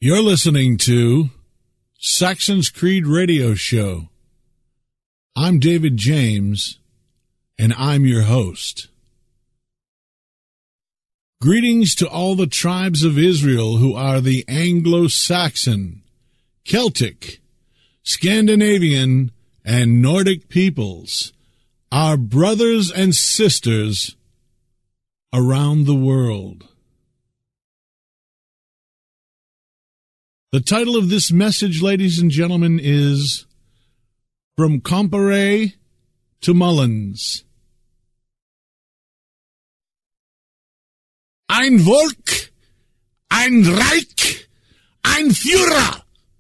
You're listening to Saxon's Creed Radio Show. I'm David James, and I'm your host. Greetings to all the tribes of Israel who are the Anglo-Saxon, Celtic, Scandinavian, and Nordic peoples, our brothers and sisters around the world. The title of this message, ladies and gentlemen, is From Comparet to Mullins. Ein Volk, ein Reich, ein Führer.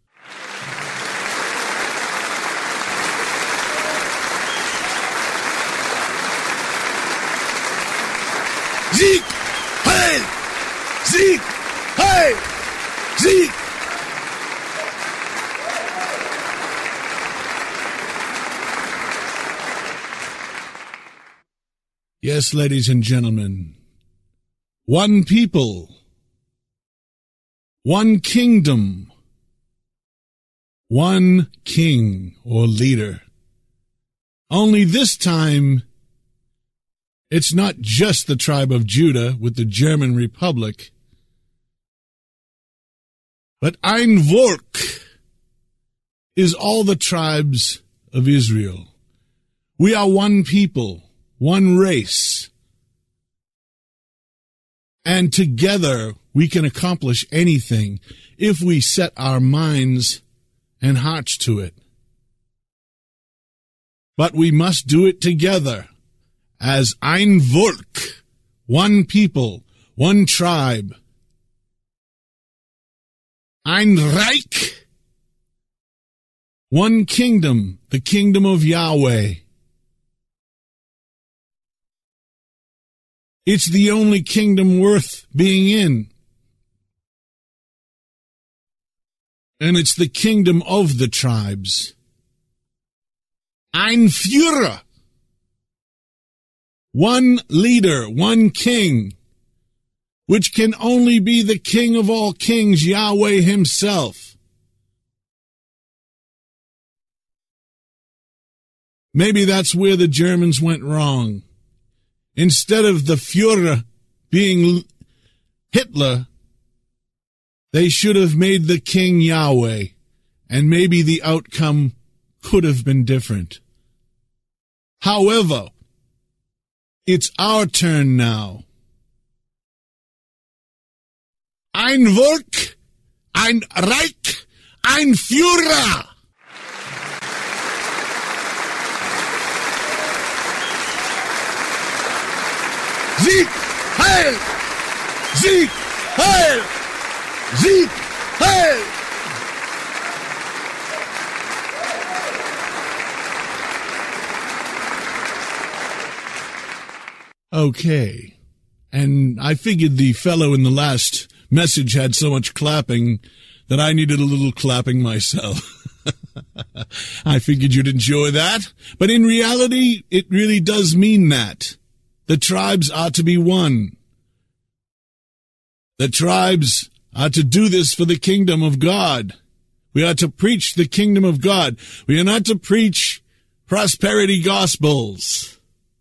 Sieg, Heil! Sieg, Heil! Sieg! Yes, ladies and gentlemen, one people, one kingdom, one king or leader. Only this time, it's not just the tribe of Judah with the German Republic, but Ein Volk is all the tribes of Israel. We are one people, one race, and together we can accomplish anything if we set our minds and hearts to it. But we must do it together as Ein Volk, one people, one tribe. Ein Reich, one kingdom, the kingdom of Yahweh. It's the only kingdom worth being in. And it's the kingdom of the tribes. Ein Führer. One leader, one king, which can only be the King of all kings, Yahweh himself. Maybe that's where the Germans went wrong. Instead of the Führer being Hitler, they should have made the king Yahweh, and maybe the outcome could have been different. However, it's our turn now. Ein Volk, ein Reich, ein Führer. Sieg, Heil! Sieg, Heil! Sieg, Heil! Okay, and I figured the fellow in the last message had so much clapping that I needed a little clapping myself. I figured you'd enjoy that, but in reality, it really does mean that. The tribes are to be one. The tribes are to do this for the kingdom of God. We are to preach the kingdom of God. We are not to preach prosperity gospels.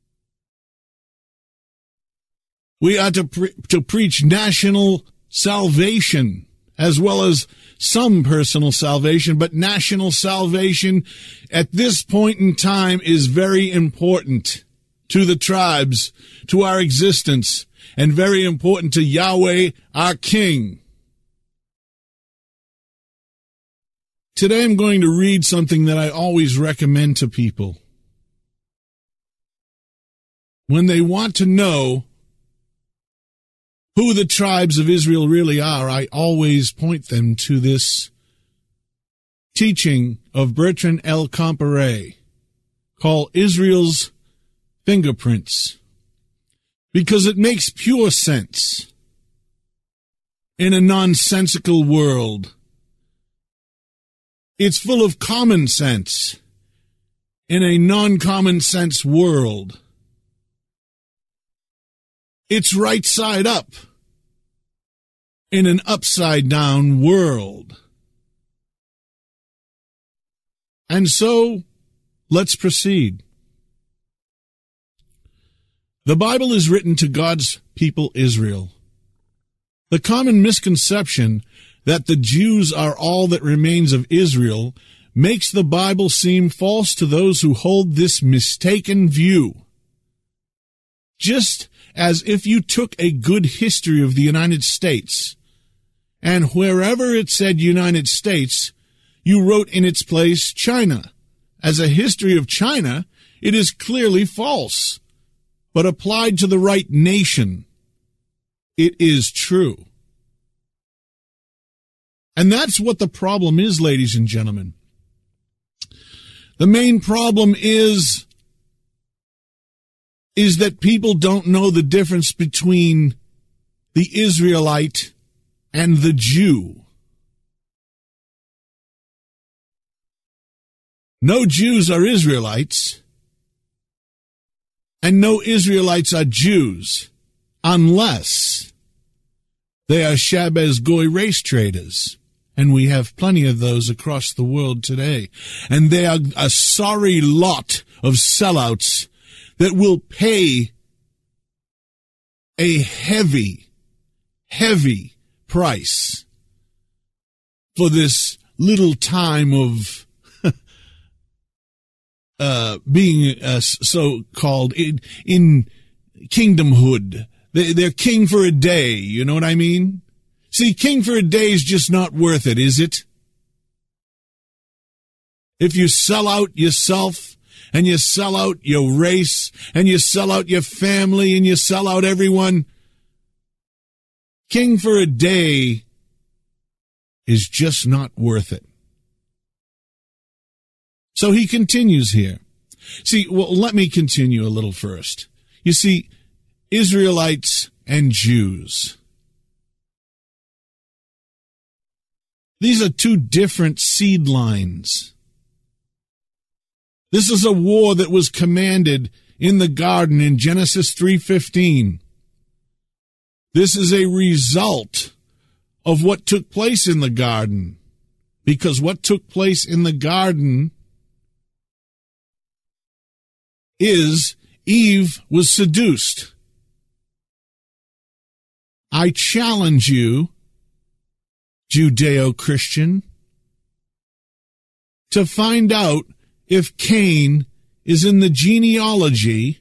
We are to preach national salvation, as well as some personal salvation, but national salvation at this point in time is very important to the tribes, to our existence, and very important to Yahweh, our King. Today I'm going to read something that I always recommend to people. When they want to know who the tribes of Israel really are, I always point them to this teaching of Bertrand L. Comparet called Israel's Fingerprints, because it makes pure sense in a nonsensical world. It's full of common sense in a non-common sense world. It's right side up in an upside-down world. And so, let's proceed. The Bible is written to God's people Israel. The common misconception that the Jews are all that remains of Israel makes the Bible seem false to those who hold this mistaken view. Just as if you took a good history of the United States, and wherever it said United States, you wrote in its place China. As a history of China, it is clearly false, but applied to the right nation, it is true. And that's what the problem is, ladies and gentlemen. The main problem is that people don't know the difference between the Israelite and the Jew. No Jews are Israelites, and no Israelites are Jews, unless they are Shabbos Goy race traders. And we have plenty of those across the world today. And they are a sorry lot of sellouts that will pay a heavy, heavy price for this little time of being so-called in kingdomhood. They're king for a day, you know what I mean? See, king for a day is just not worth it, is it? If you sell out yourself, and you sell out your race, and you sell out your family, and you sell out everyone, king for a day is just not worth it. So he continues here. See, well, let me continue a little first. You see, Israelites and Jews. These are two different seed lines. This is a war that was commanded in the garden in Genesis 3:15. This is a result of what took place in the garden. Because what took place in the garden is Eve was seduced. I challenge you, Judeo-Christian, to find out if Cain is in the genealogy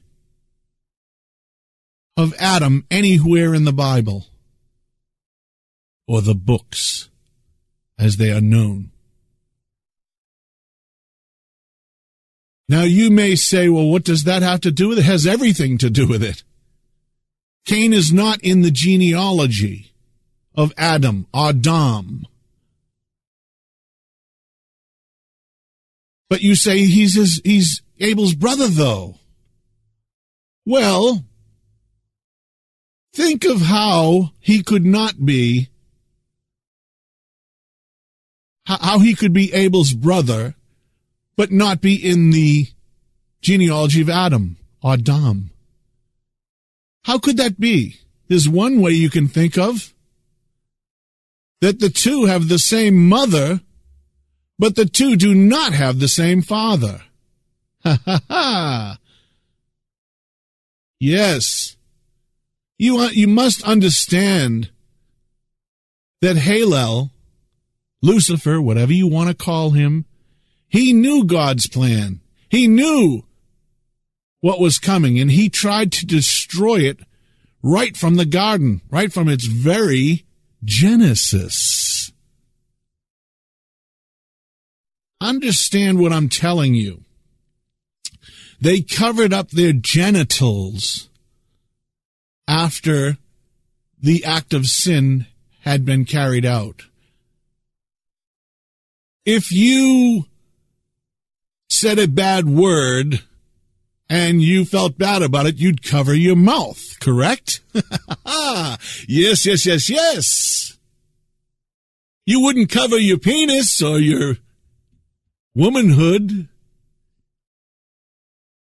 of Adam anywhere in the Bible, or the books, as they are known. Now you may say, well, what does that have to do with it? It has everything to do with it. Cain is not in the genealogy of Adam. But you say he's Abel's brother, though. Well, think of how he could not be, how he could be Abel's brother, but not be in the genealogy of Adam. How could that be? There's one way you can think of, that the two have the same mother, but the two do not have the same father. Ha ha ha! Yes. You must understand that Halel, Lucifer, whatever you want to call him, he knew God's plan. He knew what was coming, and he tried to destroy it right from the garden, right from its very Genesis. Understand what I'm telling you. They covered up their genitals after the act of sin had been carried out. If you said a bad word and you felt bad about it, you'd cover your mouth, correct? Yes. You wouldn't cover your penis or your womanhood.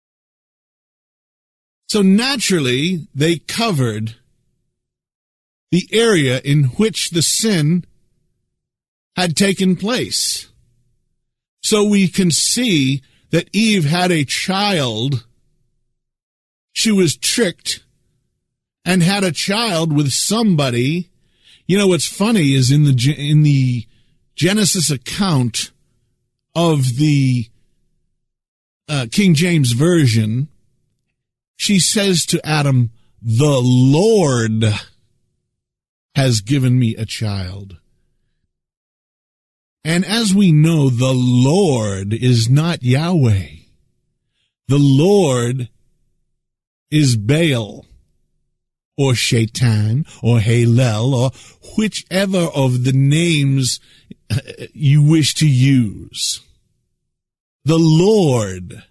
So naturally, they covered the area in which the sin had taken place. So we can see that Eve had a child. She was tricked and had a child with somebody. You know, what's funny is in the Genesis account of the King James Version, she says to Adam, "The Lord has given me a child." And as we know, the Lord is not Yahweh. The Lord is Baal, or Shaitan, or Halel, or whichever of the names you wish to use. The Lord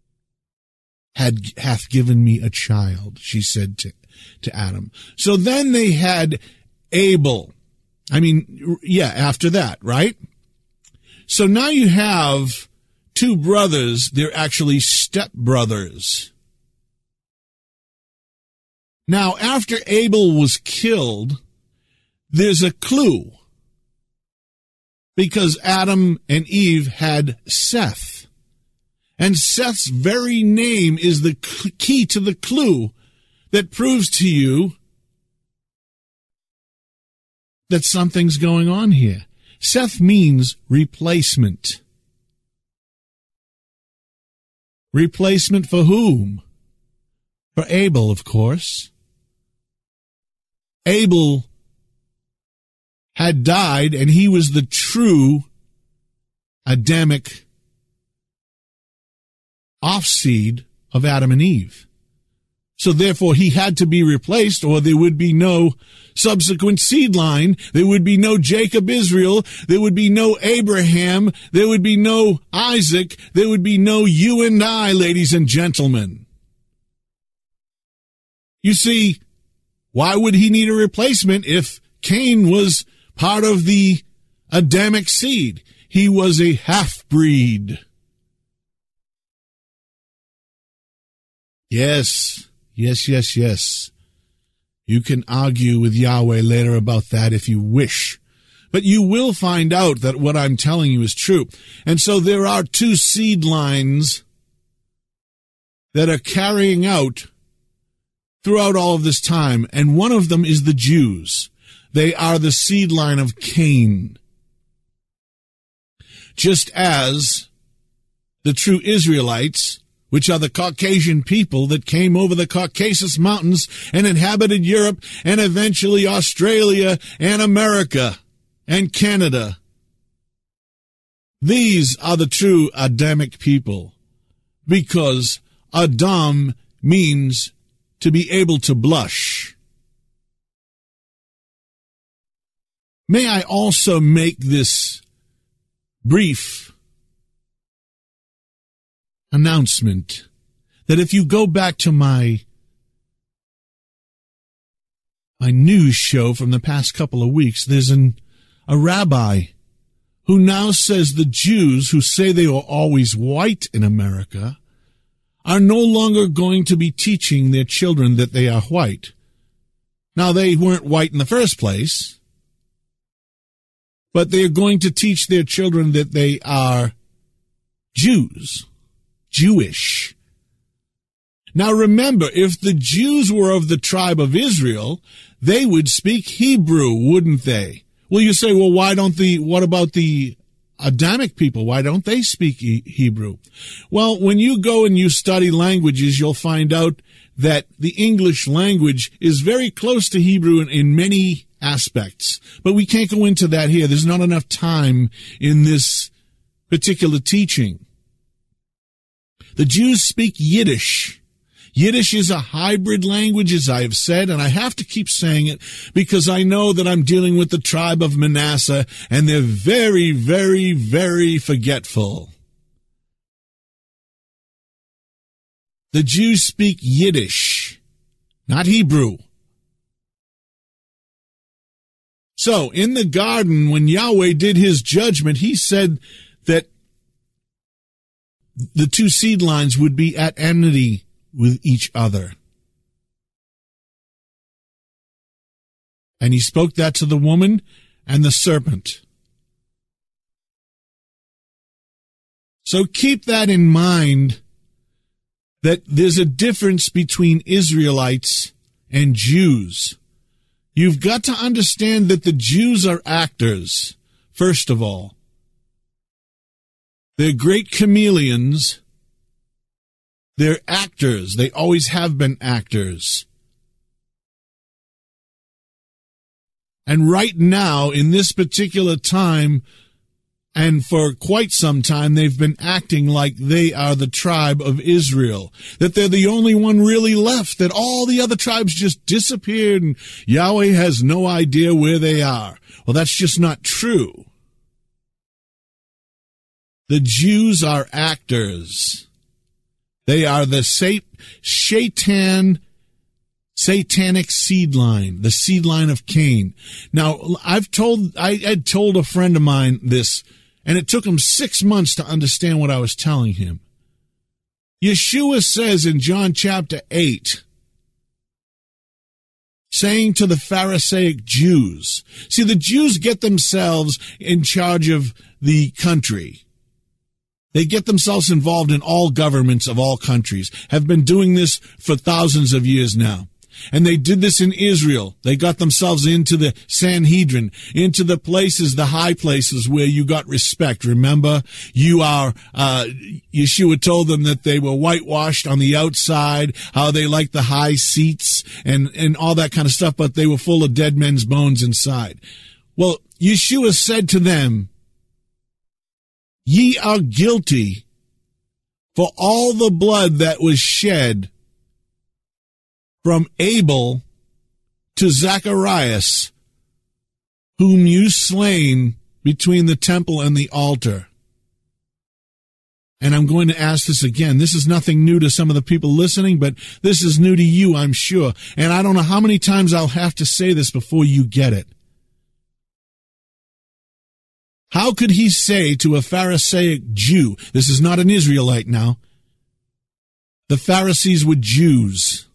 hath given me a child, she said to Adam. So then they had Abel. After that, right? So now you have two brothers. They're actually stepbrothers. Now, after Abel was killed, there's a clue. Because Adam and Eve had Seth. And Seth's very name is the key to the clue that proves to you that something's going on here. Seth means replacement. Replacement for whom? For Abel, of course. Abel had died, and he was the true Adamic offseed of Adam and Eve. So therefore, he had to be replaced, or there would be no subsequent seed line. There would be no Jacob Israel. There would be no Abraham. There would be no Isaac. There would be no you and I, ladies and gentlemen. You see, why would he need a replacement if Cain was part of the Adamic seed? He was a half-breed. Yes. You can argue with Yahweh later about that if you wish. But you will find out that what I'm telling you is true. And so there are two seed lines that are carrying out throughout all of this time, and one of them is the Jews. They are the seed line of Cain. Just as the true Israelites, which are the Caucasian people that came over the Caucasus Mountains and inhabited Europe and eventually Australia and America and Canada. These are the true Adamic people, because Adam means to be able to blush. May I also make this brief announcement that if you go back to my news show from the past couple of weeks, there's a rabbi who now says the Jews who say they were always white in America are no longer going to be teaching their children that they are white. Now, they weren't white in the first place, but they're going to teach their children that they are Jews. Jewish. Now remember, if the Jews were of the tribe of Israel, they would speak Hebrew, wouldn't they? Well, you say, well, what about the Adamic people? Why don't they speak Hebrew? Well, when you go and you study languages, you'll find out that the English language is very close to Hebrew in many aspects. But we can't go into that here. There's not enough time in this particular teaching. The Jews speak Yiddish. Yiddish is a hybrid language, as I have said, and I have to keep saying it because I know that I'm dealing with the tribe of Manasseh, and they're very, very, very forgetful. The Jews speak Yiddish, not Hebrew. So, in the garden, when Yahweh did his judgment, he said that the two seed lines would be at enmity with each other. And he spoke that to the woman and the serpent. So keep that in mind, that there's a difference between Israelites and Jews. You've got to understand that the Jews are actors, first of all. They're great chameleons. They're actors. They always have been actors. And right now, in this particular time, and for quite some time, they've been acting like they are the tribe of Israel, that they're the only one really left, that all the other tribes just disappeared and Yahweh has no idea where they are. Well, that's just not true. The Jews are actors. They are the satanic seed line, the seed line of Cain. Now, I had told a friend of mine this, and it took him 6 months to understand what I was telling him. Yeshua says in John chapter 8, saying to the Pharisaic Jews, see, the Jews get themselves in charge of the country. They get themselves involved in all governments of all countries, have been doing this for thousands of years now. And they did this in Israel. They got themselves into the Sanhedrin, into the places, the high places where you got respect. Remember, Yeshua told them that they were whitewashed on the outside, how they liked the high seats and all that kind of stuff, but they were full of dead men's bones inside. Well, Yeshua said to them, ye are guilty for all the blood that was shed from Abel to Zacharias, whom you slain between the temple and the altar. And I'm going to ask this again. This is nothing new to some of the people listening, but this is new to you, I'm sure. And I don't know how many times I'll have to say this before you get it. How could he say to a Pharisaic Jew, this is not an Israelite now, the Pharisees were Jews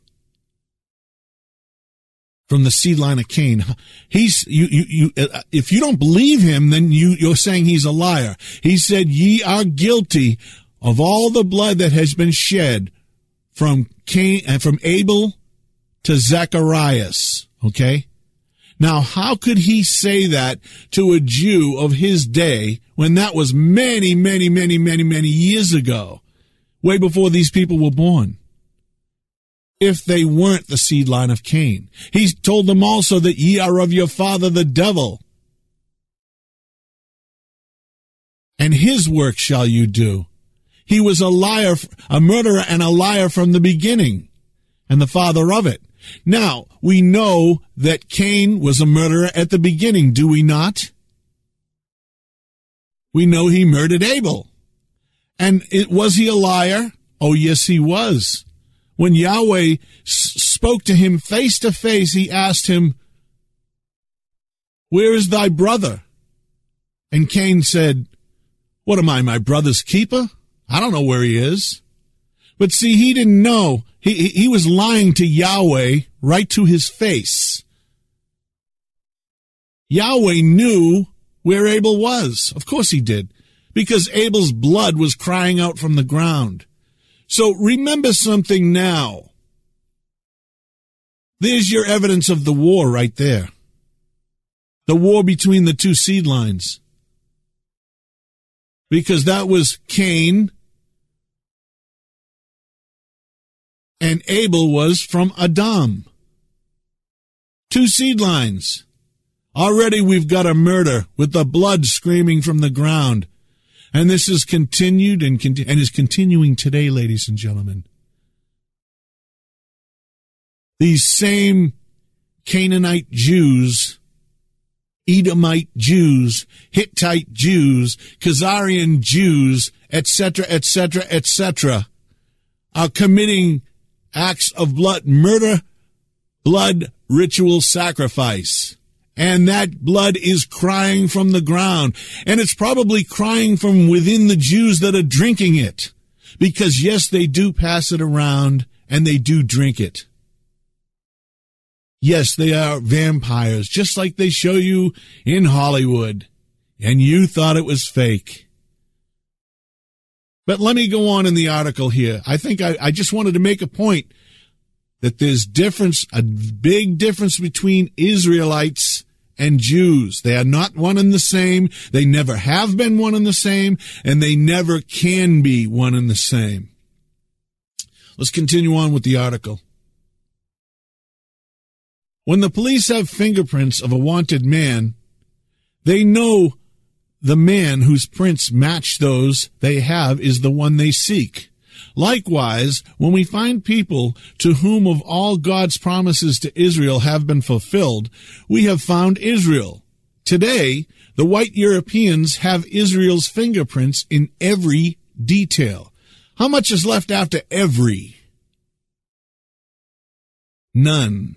from the seed line of Cain. If you don't believe him, then you're saying he's a liar. He said, ye are guilty of all the blood that has been shed from Cain and from Abel to Zacharias. Okay? Now, how could he say that to a Jew of his day when that was many, many, many, many, many years ago, way before these people were born? If they weren't the seed line of Cain. He told them also that ye are of your father the devil, and his work shall you do. He was a liar, a murderer and a liar from the beginning, and the father of it. Now, we know that Cain was a murderer at the beginning, do we not? We know he murdered Abel. And was he a liar? Oh, yes, he was. When Yahweh spoke to him face to face, he asked him, where is thy brother? And Cain said, what am I, my brother's keeper? I don't know where he is. But see, he didn't know. He was lying to Yahweh right to his face. Yahweh knew where Abel was. Of course he did, because Abel's blood was crying out from the ground. So remember something now. There's your evidence of the war right there. The war between the two seed lines. Because that was Cain, and Abel was from Adam. Two seed lines. Already we've got a murder with the blood screaming from the ground. And this is continued and is continuing today, ladies and gentlemen. These same Canaanite Jews, Edomite Jews, Hittite Jews, Khazarian Jews, etc., etc., etc., are committing acts of blood, murder, blood ritual sacrifice. And that blood is crying from the ground. And it's probably crying from within the Jews that are drinking it. Because, yes, they do pass it around and they do drink it. Yes, they are vampires, just like they show you in Hollywood. And you thought it was fake. But let me go on in the article here. I think I just wanted to make a point that there's a big difference between Israelites and Jews. They are not one and the same. They never have been one and the same, and they never can be one and the same. Let's continue on with the article. When the police have fingerprints of a wanted man, they know the man whose prints match those they have is the one they seek. Likewise, when we find people to whom of all God's promises to Israel have been fulfilled, we have found Israel. Today, the white Europeans have Israel's fingerprints in every detail. How much is left after every? None.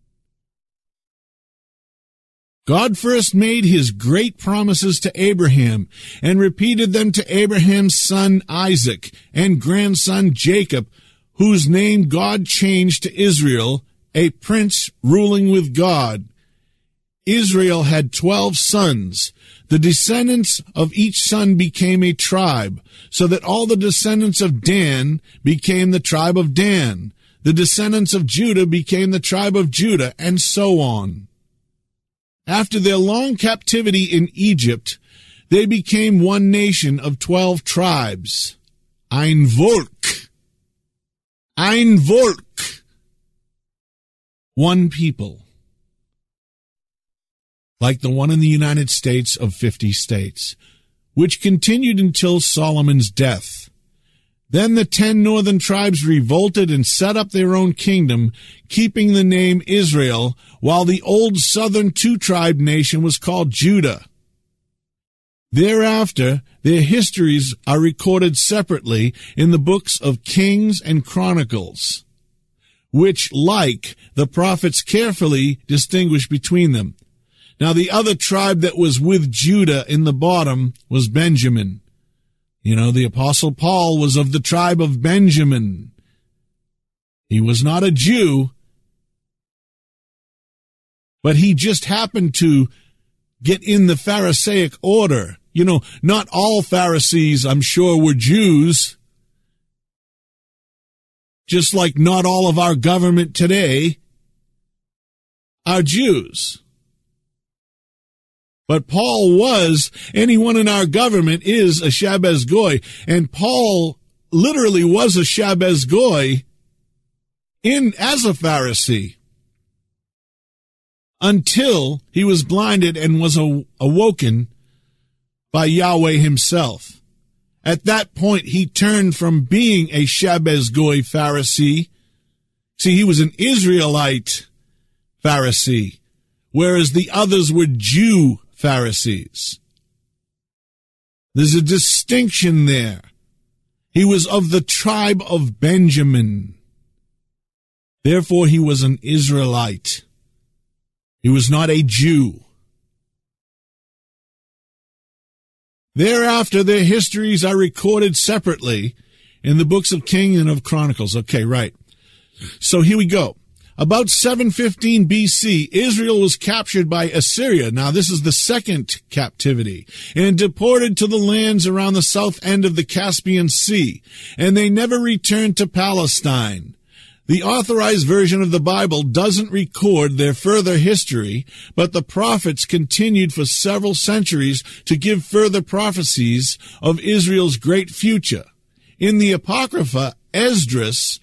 God first made his great promises to Abraham and repeated them to Abraham's son Isaac and grandson Jacob, whose name God changed to Israel, a prince ruling with God. Israel had 12 sons. The descendants of each son became a tribe, so that all the descendants of Dan became the tribe of Dan. The descendants of Judah became the tribe of Judah, and so on. After their long captivity in Egypt, they became one nation of 12 tribes. Ein Volk. Ein Volk. One people. Like the one in the United States of 50 states, which continued until Solomon's death. Then the 10 northern tribes revolted and set up their own kingdom, keeping the name Israel, while the old southern 2-tribe nation was called Judah. Thereafter, their histories are recorded separately in the books of Kings and Chronicles, which, like the prophets, carefully distinguish between them. Now, the other tribe that was with Judah in the bottom was Benjamin. You know, the Apostle Paul was of the tribe of Benjamin. He was not a Jew, but he just happened to get in the Pharisaic order. You know, not all Pharisees, I'm sure, were Jews, just like not all of our government today are Jews. But Paul was, anyone in our government is a Shabbos Goy. And Paul literally was a Shabbos Goy as a Pharisee until he was blinded and was awoken by Yahweh himself. At that point, he turned from being a Shabbos Goy Pharisee. See, he was an Israelite Pharisee, whereas the others were Jew Pharisees. There's a distinction there. He was of the tribe of Benjamin. Therefore, he was an Israelite. He was not a Jew. Thereafter, their histories are recorded separately in the books of Kings and of Chronicles. Okay, right. So here we go. About 715 BC, Israel was captured by Assyria. Now, this is the second captivity, and deported to the lands around the south end of the Caspian Sea, and they never returned to Palestine. The authorized version of the Bible doesn't record their further history, but the prophets continued for several centuries to give further prophecies of Israel's great future. In the Apocrypha, Esdras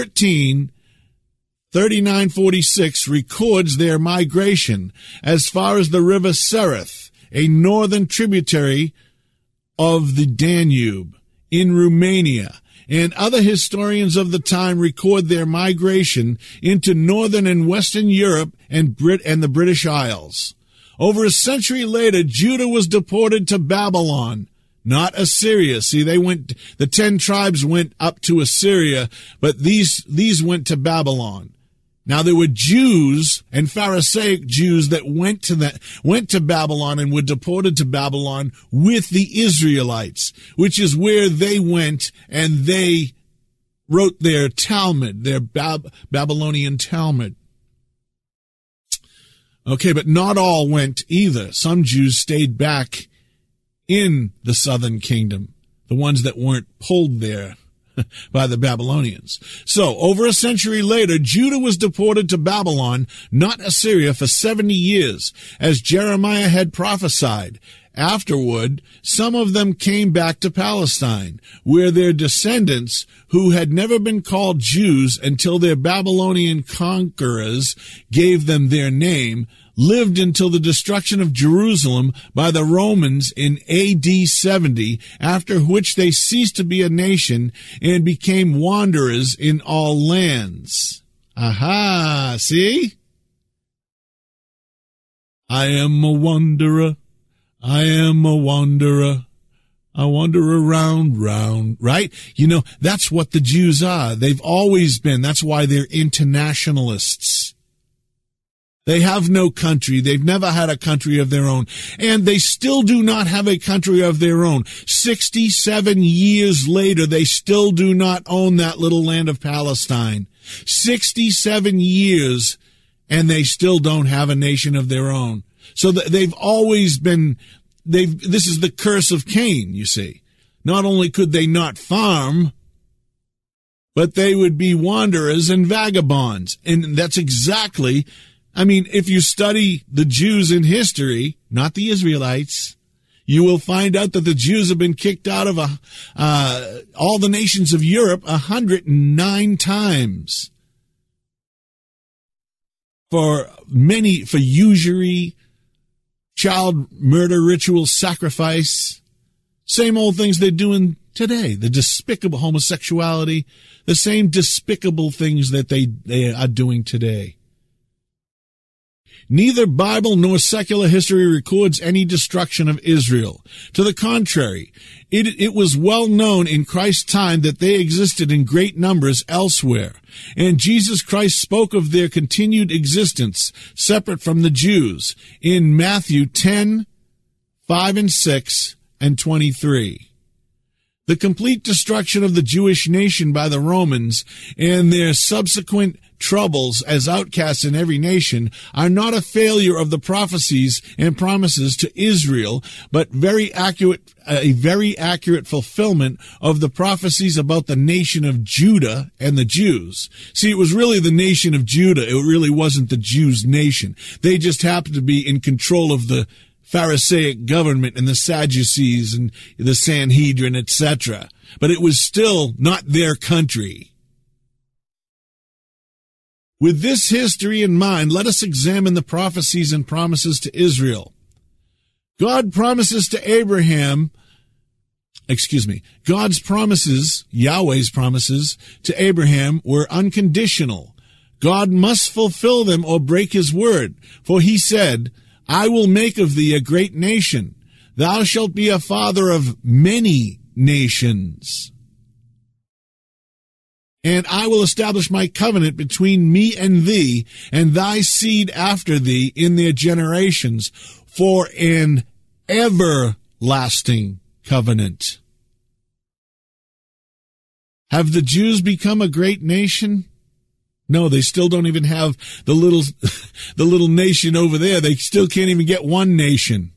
39:46 records their migration as far as the river Sereth, a northern tributary of the Danube, in Romania, and other historians of the time record their migration into northern and western Europe and the British Isles. Over a century later, Judah was deported to Babylon, not Assyria. See, the 10 tribes went up to Assyria, but these went to Babylon. Now, there were Jews and Pharisaic Jews that went to Babylon and were deported to Babylon with the Israelites, which is where they went and they wrote their Talmud, their Babylonian Talmud. Okay, but not all went either. Some Jews stayed back in the southern kingdom, the ones that weren't pulled there by the Babylonians. So, over a century later, Judah was deported to Babylon, not Assyria, for 70 years, as Jeremiah had prophesied. Afterward, some of them came back to Palestine, where their descendants, who had never been called Jews until their Babylonian conquerors gave them their name, lived until the destruction of Jerusalem by the Romans in AD 70, after which they ceased to be a nation and became wanderers in all lands. Aha, see? I am a wanderer. I am a wanderer. I wander around, right? You know, that's what the Jews are. They've always been. That's why they're internationalists. They have no country. They've never had a country of their own. And they still do not have a country of their own. 67 years later, they still do not own that little land of Palestine. 67 years, and they still don't have a nation of their own. So they've always been, this is the curse of Cain, you see. Not only could they not farm, but they would be wanderers and vagabonds. And that's exactly, I mean, if you study the Jews in history, not the Israelites, you will find out that the Jews have been kicked out of all the nations of Europe 109 times. For usury, child murder ritual, sacrifice, same old things they're doing today. The despicable homosexuality, the same despicable things that they are doing today. Neither Bible nor secular history records any destruction of Israel. To the contrary, it was well known in Christ's time that they existed in great numbers elsewhere, and Jesus Christ spoke of their continued existence separate from the Jews in Matthew 10:5 and 6 and 23. The complete destruction of the Jewish nation by the Romans and their subsequent troubles as outcasts in every nation are not a failure of the prophecies and promises to Israel, but a very accurate fulfillment of the prophecies about the nation of Judah and the Jews. See, it was really the nation of Judah. It really wasn't the Jews' nation. They just happened to be in control of the Pharisaic government and the Sadducees and the Sanhedrin, etc. But it was still not their country. With this history in mind, let us examine the prophecies and promises to Israel. God's promises, Yahweh's promises to Abraham were unconditional. God must fulfill them or break his word, for he said, I will make of thee a great nation. Thou shalt be a father of many nations. And I will establish my covenant between me and thee, and thy seed after thee in their generations, for an everlasting covenant. Have the Jews become a great nation? No, they still don't even have the little nation over there. They still can't even get one nation.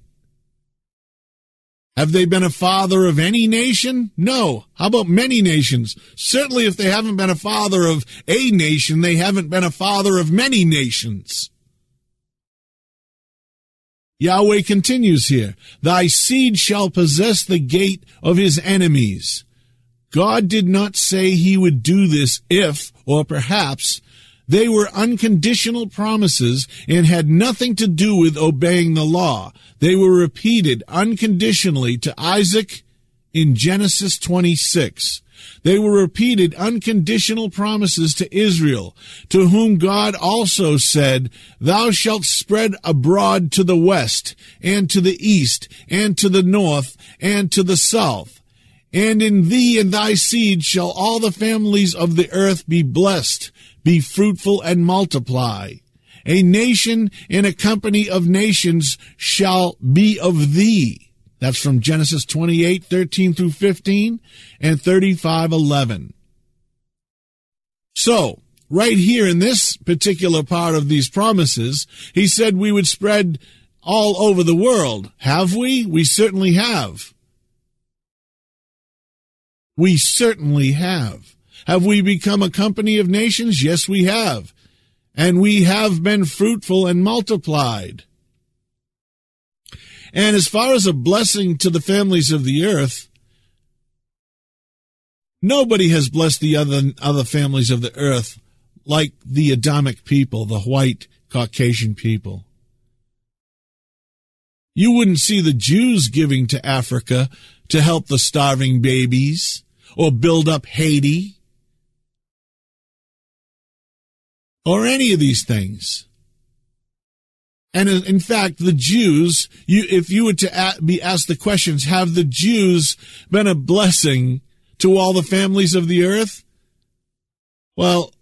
Have they been a father of any nation? No. How about many nations? Certainly if they haven't been a father of a nation, they haven't been a father of many nations. Yahweh continues here, thy seed shall possess the gate of his enemies. God did not say he would do this if, or perhaps, they were unconditional promises and had nothing to do with obeying the law. They were repeated unconditionally to Isaac in Genesis 26. They were repeated unconditional promises to Israel, to whom God also said, thou shalt spread abroad to the west, and to the east, and to the north, and to the south. And in thee and thy seed shall all the families of the earth be blessed. Be fruitful and multiply. A nation and a company of nations shall be of thee. That's from Genesis 28:13 through 15 and 35:11. So, right here in this particular part of these promises, he said we would spread all over the world. Have we? We certainly have. We certainly have. Have we become a company of nations? Yes, we have. And we have been fruitful and multiplied. And as far as a blessing to the families of the earth, nobody has blessed the other families of the earth like the Adamic people, the white Caucasian people. You wouldn't see the Jews giving to Africa to help the starving babies or build up Haiti or any of these things. And in fact, the Jews, if you were to be asked the questions, have the Jews been a blessing to all the families of the earth? Well,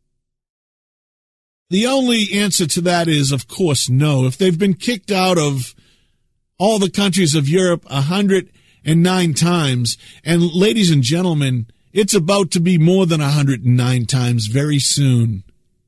the only answer to that is, of course, no. If they've been kicked out of all the countries of Europe 109 times, and ladies and gentlemen, it's about to be more than 109 times very soon.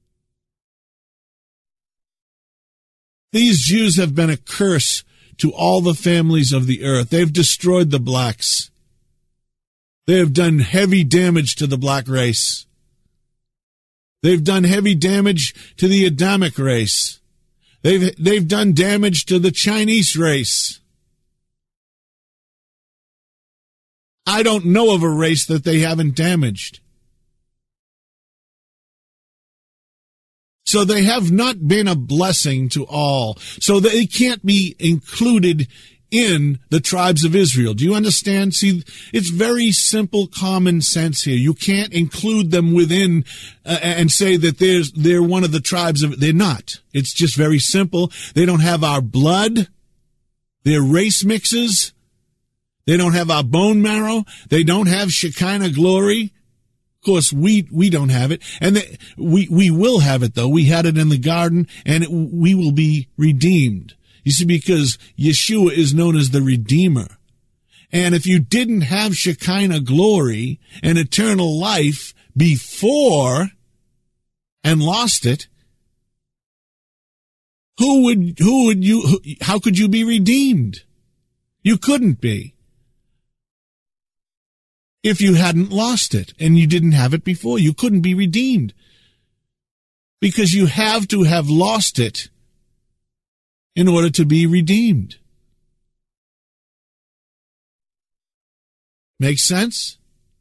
These Jews have been a curse to all the families of the earth. They've destroyed the blacks. They have done heavy damage to the black race. They've done heavy damage to the Adamic race. They've done damage to the Chinese race. I don't know of a race that they haven't damaged. So they have not been a blessing to all. So they can't be included in the tribes of Israel. Do you understand? See, it's very simple common sense here. You can't include them within and say that they're one of the tribes of. They're not. It's just very simple. They don't have our blood. They're race mixes. They don't have our bone marrow. They don't have Shekinah glory. Of course, we don't have it, and we will have it though. We had it in the garden, and we will be redeemed. You see, because Yeshua is known as the Redeemer. And if you didn't have Shekinah glory and eternal life before and lost it, how could you be redeemed? You couldn't be. If you hadn't lost it and you didn't have it before, you couldn't be redeemed. Because you have to have lost it in order to be redeemed. Make sense?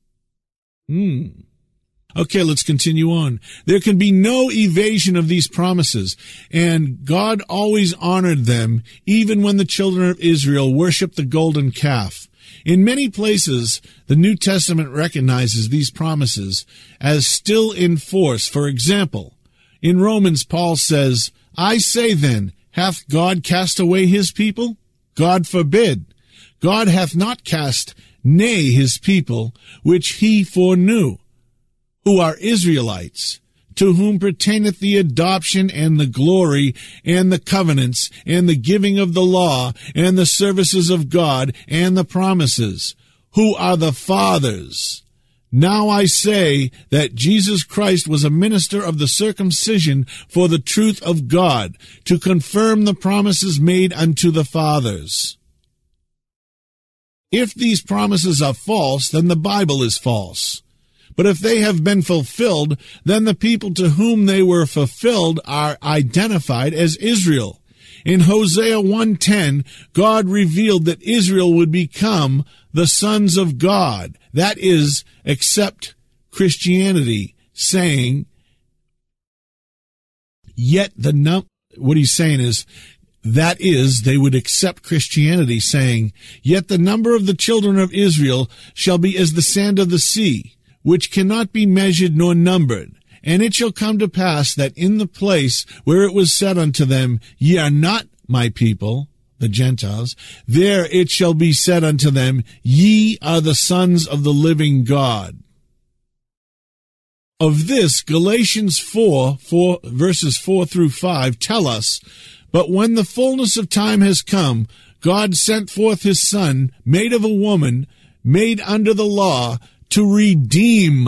Okay, let's continue on. There can be no evasion of these promises, and God always honored them, even when the children of Israel worshiped the golden calf. In many places, the New Testament recognizes these promises as still in force. For example, in Romans, Paul says, I say then, hath God cast away his people? God forbid. God hath not cast, nay, his people, which he foreknew, who are Israelites, to whom pertaineth the adoption and the glory and the covenants and the giving of the law and the services of God and the promises, who are the fathers. Now I say that Jesus Christ was a minister of the circumcision for the truth of God, to confirm the promises made unto the fathers. If these promises are false, then the Bible is false. But if they have been fulfilled, then the people to whom they were fulfilled are identified as Israel. In Hosea 1:10, God revealed that Israel would become the sons of God. That is, accept Christianity, saying, what he's saying is, that is, they would accept Christianity, saying, yet the number of the children of Israel shall be as the sand of the sea, which cannot be measured nor numbered. And it shall come to pass that in the place where it was said unto them, Ye are not my people, the Gentiles, there it shall be said unto them, Ye are the sons of the living God. Of this, Galatians 4 verses 4 through 5 tell us, But when the fullness of time has come, God sent forth his Son, made of a woman, made under the law, to redeem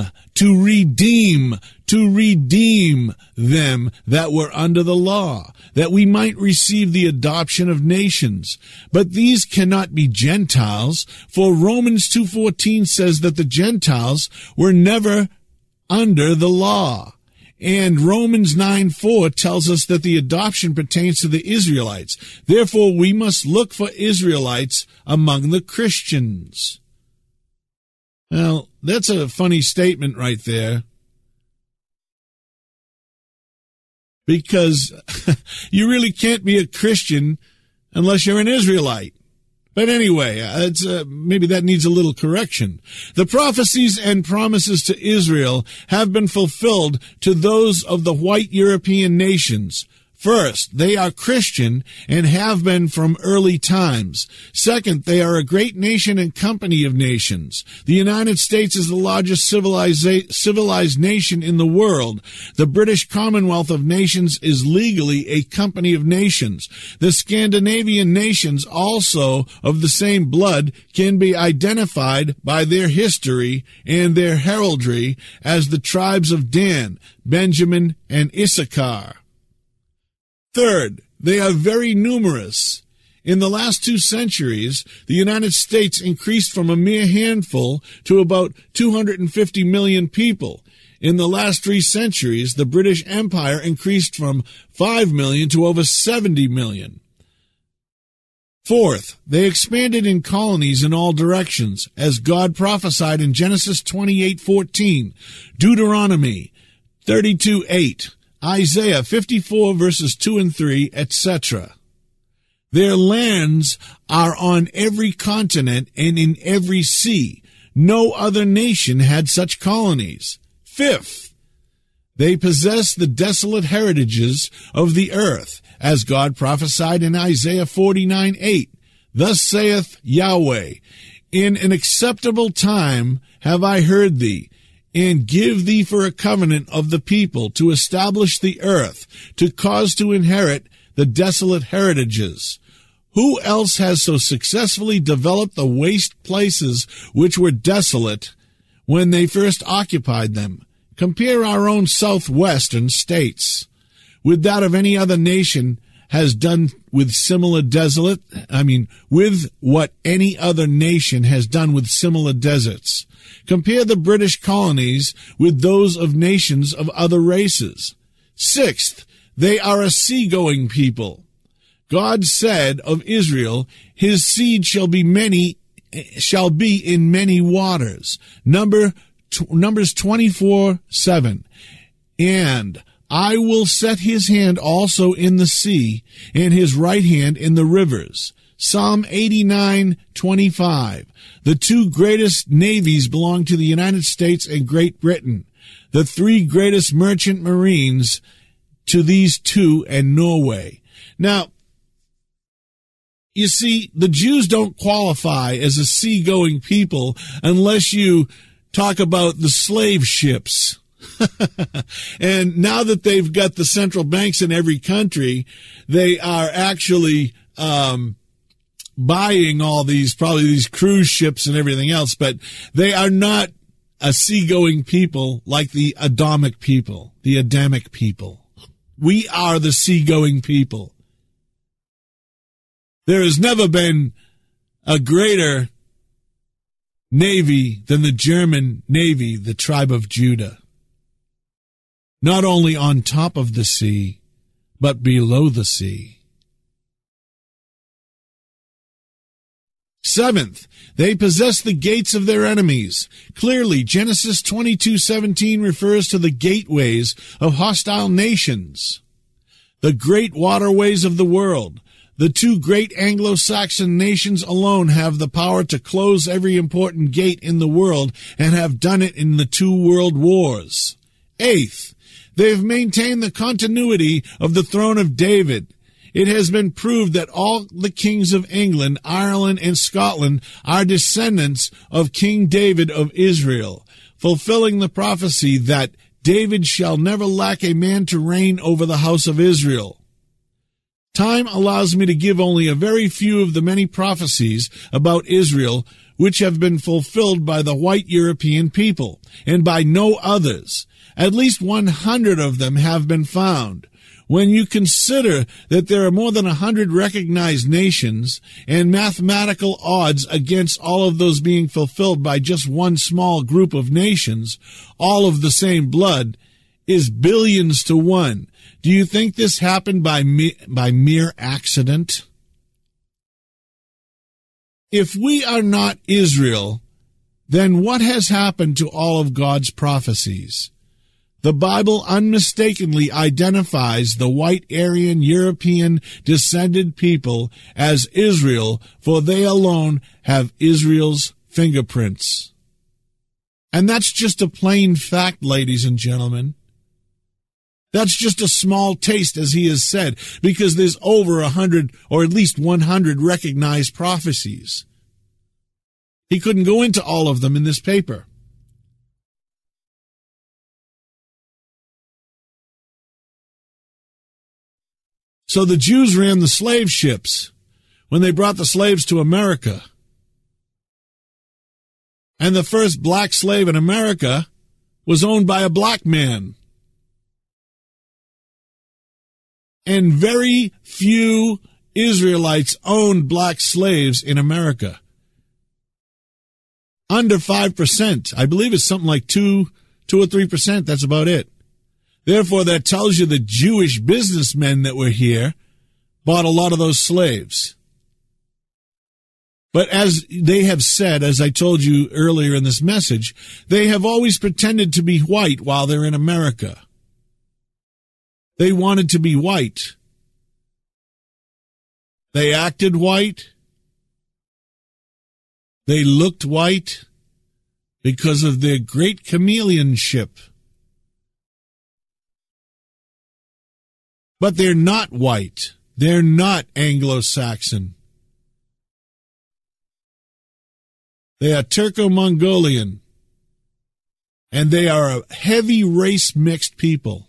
them that were under the law, that we might receive the adoption of nations. But these cannot be Gentiles, for Romans 2:14 says that the Gentiles were never under the law. And Romans 9:4 tells us that the adoption pertains to the Israelites. Therefore, we must look for Israelites among the Christians. Well, that's a funny statement right there. Because you really can't be a Christian unless you're an Israelite. But anyway, maybe that needs a little correction. The prophecies and promises to Israel have been fulfilled to those of the white European nations. First, they are Christian and have been from early times. Second, they are a great nation and company of nations. The United States is the largest civilized nation in the world. The British Commonwealth of Nations is legally a company of nations. The Scandinavian nations, also of the same blood, can be identified by their history and their heraldry as the tribes of Dan, Benjamin, and Issachar. Third, they are very numerous. In the last 2 centuries, the United States increased from a mere handful to about 250 million people. In the last 3 centuries, the British Empire increased from 5 million to over 70 million. Fourth, they expanded in colonies in all directions, as God prophesied in Genesis 28:14, Deuteronomy 32:8, Isaiah 54 verses 2 and 3, etc. Their lands are on every continent and in every sea. No other nation had such colonies. Fifth, they possess the desolate heritages of the earth, as God prophesied in Isaiah 49:8. Thus saith Yahweh, in an acceptable time have I heard thee, and give thee for a covenant of the people, to establish the earth, to cause to inherit the desolate heritages. Who else has so successfully developed the waste places which were desolate when they first occupied them? Compare our own southwestern states with that of any other nation has done with what any other nation has done with similar deserts. Compare the British colonies with those of nations of other races. Sixth, they are a seagoing people. God said of Israel, his seed shall be in many waters. Numbers 24:7. And I will set his hand also in the sea, and his right hand in the rivers. Psalm 89:25. The 2 greatest navies belong to the United States and Great Britain. The 3 greatest merchant marines to these 2 and Norway. Now, you see, the Jews don't qualify as a seagoing people unless you talk about the slave ships. And now that they've got the central banks in every country, they are actually buying all these cruise ships and everything else, but they are not a seagoing people like the Adamic people. We are the seagoing people. There has never been a greater navy than the German navy, the tribe of Judah. Not only on top of the sea, but below the sea. Seventh, they possess the gates of their enemies. Clearly, Genesis 22:17 refers to the gateways of hostile nations, the great waterways of the world. The 2 great Anglo-Saxon nations alone have the power to close every important gate in the world and have done it in the 2 world wars. Eighth, they have maintained the continuity of the throne of David. It has been proved that all the kings of England, Ireland, and Scotland are descendants of King David of Israel, fulfilling the prophecy that David shall never lack a man to reign over the house of Israel. Time allows me to give only a very few of the many prophecies about Israel which have been fulfilled by the white European people, and by no others. At least 100 of them have been found. When you consider that there are more than 100 recognized nations, and mathematical odds against all of those being fulfilled by just one small group of nations, all of the same blood, is billions to one. Do you think this happened by mere accident? If we are not Israel, then what has happened to all of God's prophecies? The Bible unmistakably identifies the white Aryan European descended people as Israel, for they alone have Israel's fingerprints. And that's just a plain fact, ladies and gentlemen. That's just a small taste, as he has said, because there's over 100 or at least 100 recognized prophecies. He couldn't go into all of them in this paper. So the Jews ran the slave ships when they brought the slaves to America. And the first black slave in America was owned by a black man. And very few Israelites owned black slaves in America. Under 5%. I believe it's something like 2 or 3%. That's about it. Therefore, that tells you the Jewish businessmen that were here bought a lot of those slaves. But as they have said, as I told you earlier in this message, they have always pretended to be white while they're in America. They wanted to be white. They acted white. They looked white because of their great chameleonship. But they're not white. They're not Anglo-Saxon. They are Turco-Mongolian. And they are a heavy race-mixed people.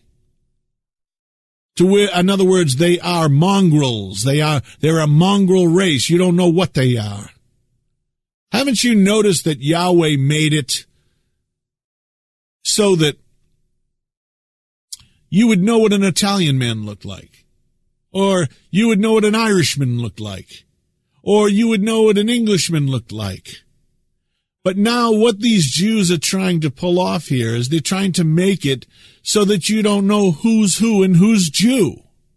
In other words, they are mongrels. They're a mongrel race. You don't know what they are. Haven't you noticed that Yahweh made it so that you would know what an Italian man looked like, or you would know what an Irishman looked like, or you would know what an Englishman looked like? But now what these Jews are trying to pull off here is they're trying to make it so that you don't know who's who and who's Jew.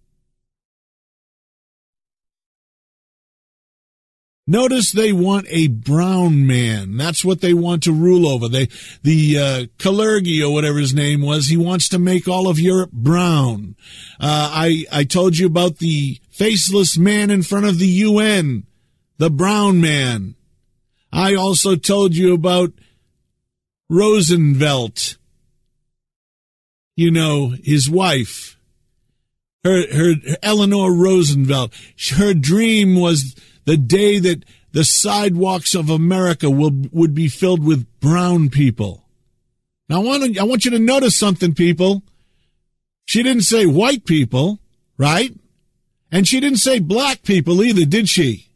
Notice they want a brown man. That's what they want to rule over. The Kalergi, or whatever his name was, he wants to make all of Europe brown. I told you about the faceless man in front of the UN, the brown man. I also told you about Roosevelt. You know, his wife, her Eleanor Roosevelt. Her dream was the day that the sidewalks of America would be filled with brown people. Now, I want you to notice something, people. She didn't say white people, right? And she didn't say black people either, did she?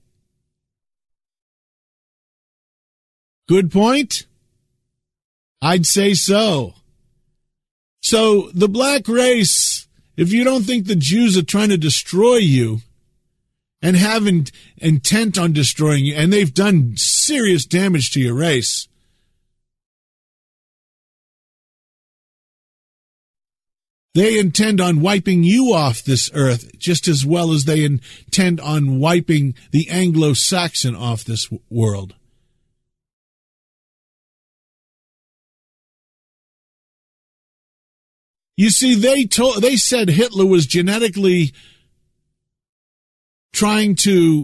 Good point? I'd say so. So, the black race, if you don't think the Jews are trying to destroy you, and have intent on destroying you, and they've done serious damage to your race, they intend on wiping you off this earth just as well as they intend on wiping the Anglo-Saxon off this world. You see, they said Hitler was genetically trying to,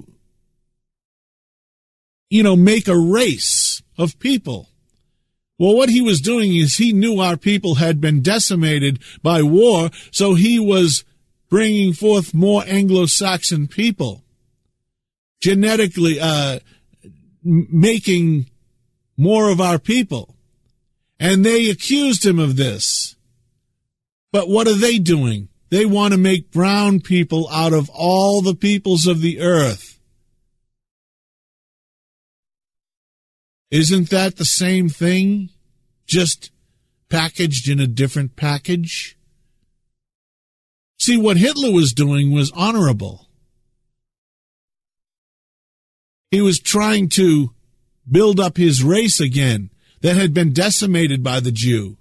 make a race of people. Well, what he was doing is he knew our people had been decimated by war, so he was bringing forth more Anglo-Saxon people, genetically making more of our people. And they accused him of this. But what are they doing? They want to make brown people out of all the peoples of the earth. Isn't that the same thing, just packaged in a different package? See, what Hitler was doing was honorable. He was trying to build up his race again that had been decimated by the Jew.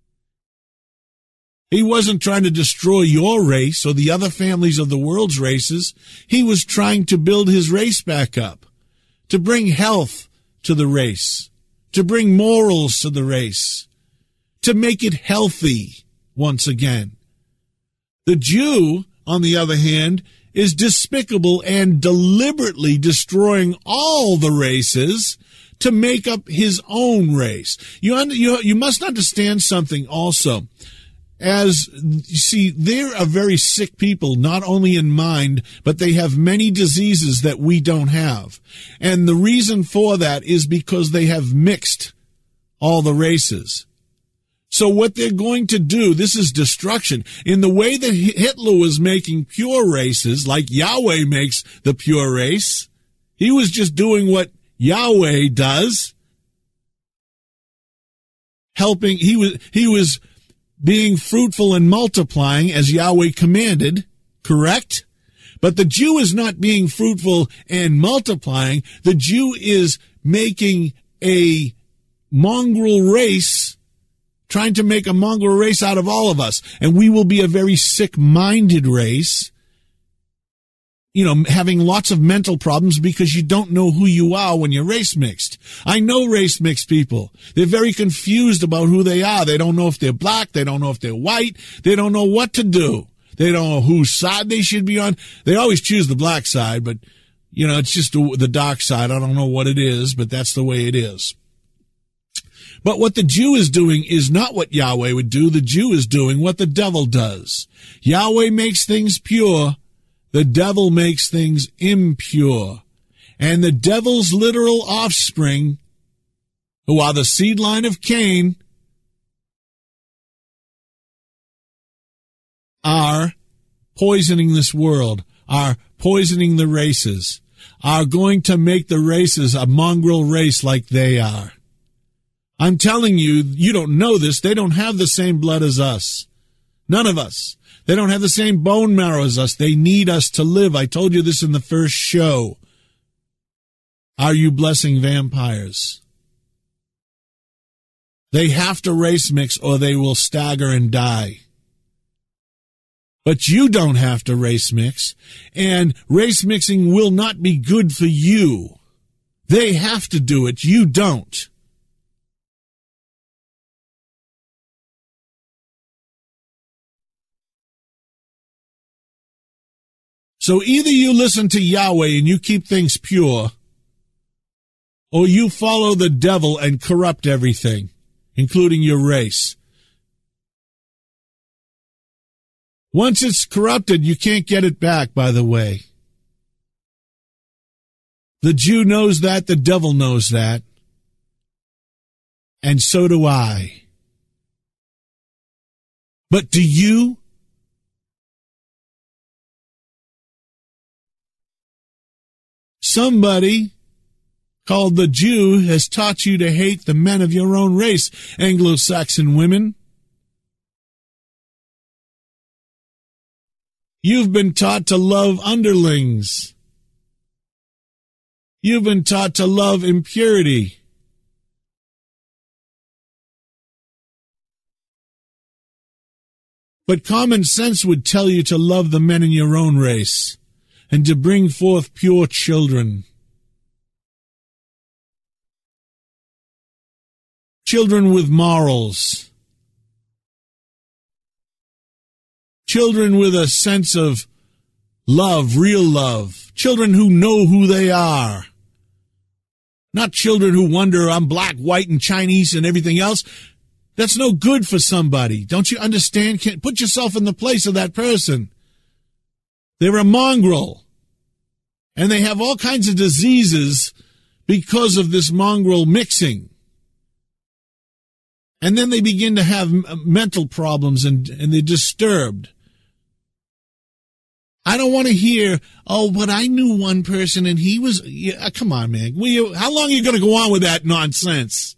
He wasn't trying to destroy your race or the other families of the world's races. He was trying to build his race back up, to bring health to the race, to bring morals to the race, to make it healthy once again. The Jew, on the other hand, is despicable and deliberately destroying all the races to make up his own race. You must understand something also. As you see, they're a very sick people, not only in mind, but they have many diseases that we don't have. And the reason for that is because they have mixed all the races. So what they're going to do, this is destruction. In the way that Hitler was making pure races, like Yahweh makes the pure race, he was just doing what Yahweh does. He was being fruitful and multiplying as Yahweh commanded, correct? But the Jew is not being fruitful and multiplying. The Jew is making a mongrel race, trying to make a mongrel race out of all of us. And we will be a very sick-minded race, having lots of mental problems because you don't know who you are when you're race mixed. I know race mixed people. They're very confused about who they are. They don't know if they're black. They don't know if they're white. They don't know what to do. They don't know whose side they should be on. They always choose the black side, but, it's just the dark side. I don't know what it is, but that's the way it is. But what the Jew is doing is not what Yahweh would do. The Jew is doing what the devil does. Yahweh makes things pure. The devil makes things impure. And the devil's literal offspring, who are the seed line of Cain, are poisoning this world, are poisoning the races, are going to make the races a mongrel race like they are. I'm telling you, you don't know this. They don't have the same blood as us. None of us. They don't have the same bone marrow as us. They need us to live. I told you this in the first show. Are you blessing vampires? They have to race mix or they will stagger and die. But you don't have to race mix, and race mixing will not be good for you. They have to do it. You don't. So either you listen to Yahweh and you keep things pure, or you follow the devil and corrupt everything, including your race. Once it's corrupted, you can't get it back, by the way. The Jew knows that, the devil knows that, and so do I. But do you? Somebody called the Jew has taught you to hate the men of your own race, Anglo-Saxon women. You've been taught to love underlings. You've been taught to love impurity. But common sense would tell you to love the men in your own race and to bring forth pure children. Children with morals. Children with a sense of love, real love. Children who know who they are. Not children who wonder, I'm black, white, and Chinese and everything else. That's no good for somebody. Don't you understand? Put yourself in the place of that person. They're a mongrel. And they have all kinds of diseases because of this mongrel mixing. And then they begin to have mental problems and they're disturbed. I don't want to hear, oh, but I knew one person and he was, yeah, come on, man. How long are you going to go on with that nonsense?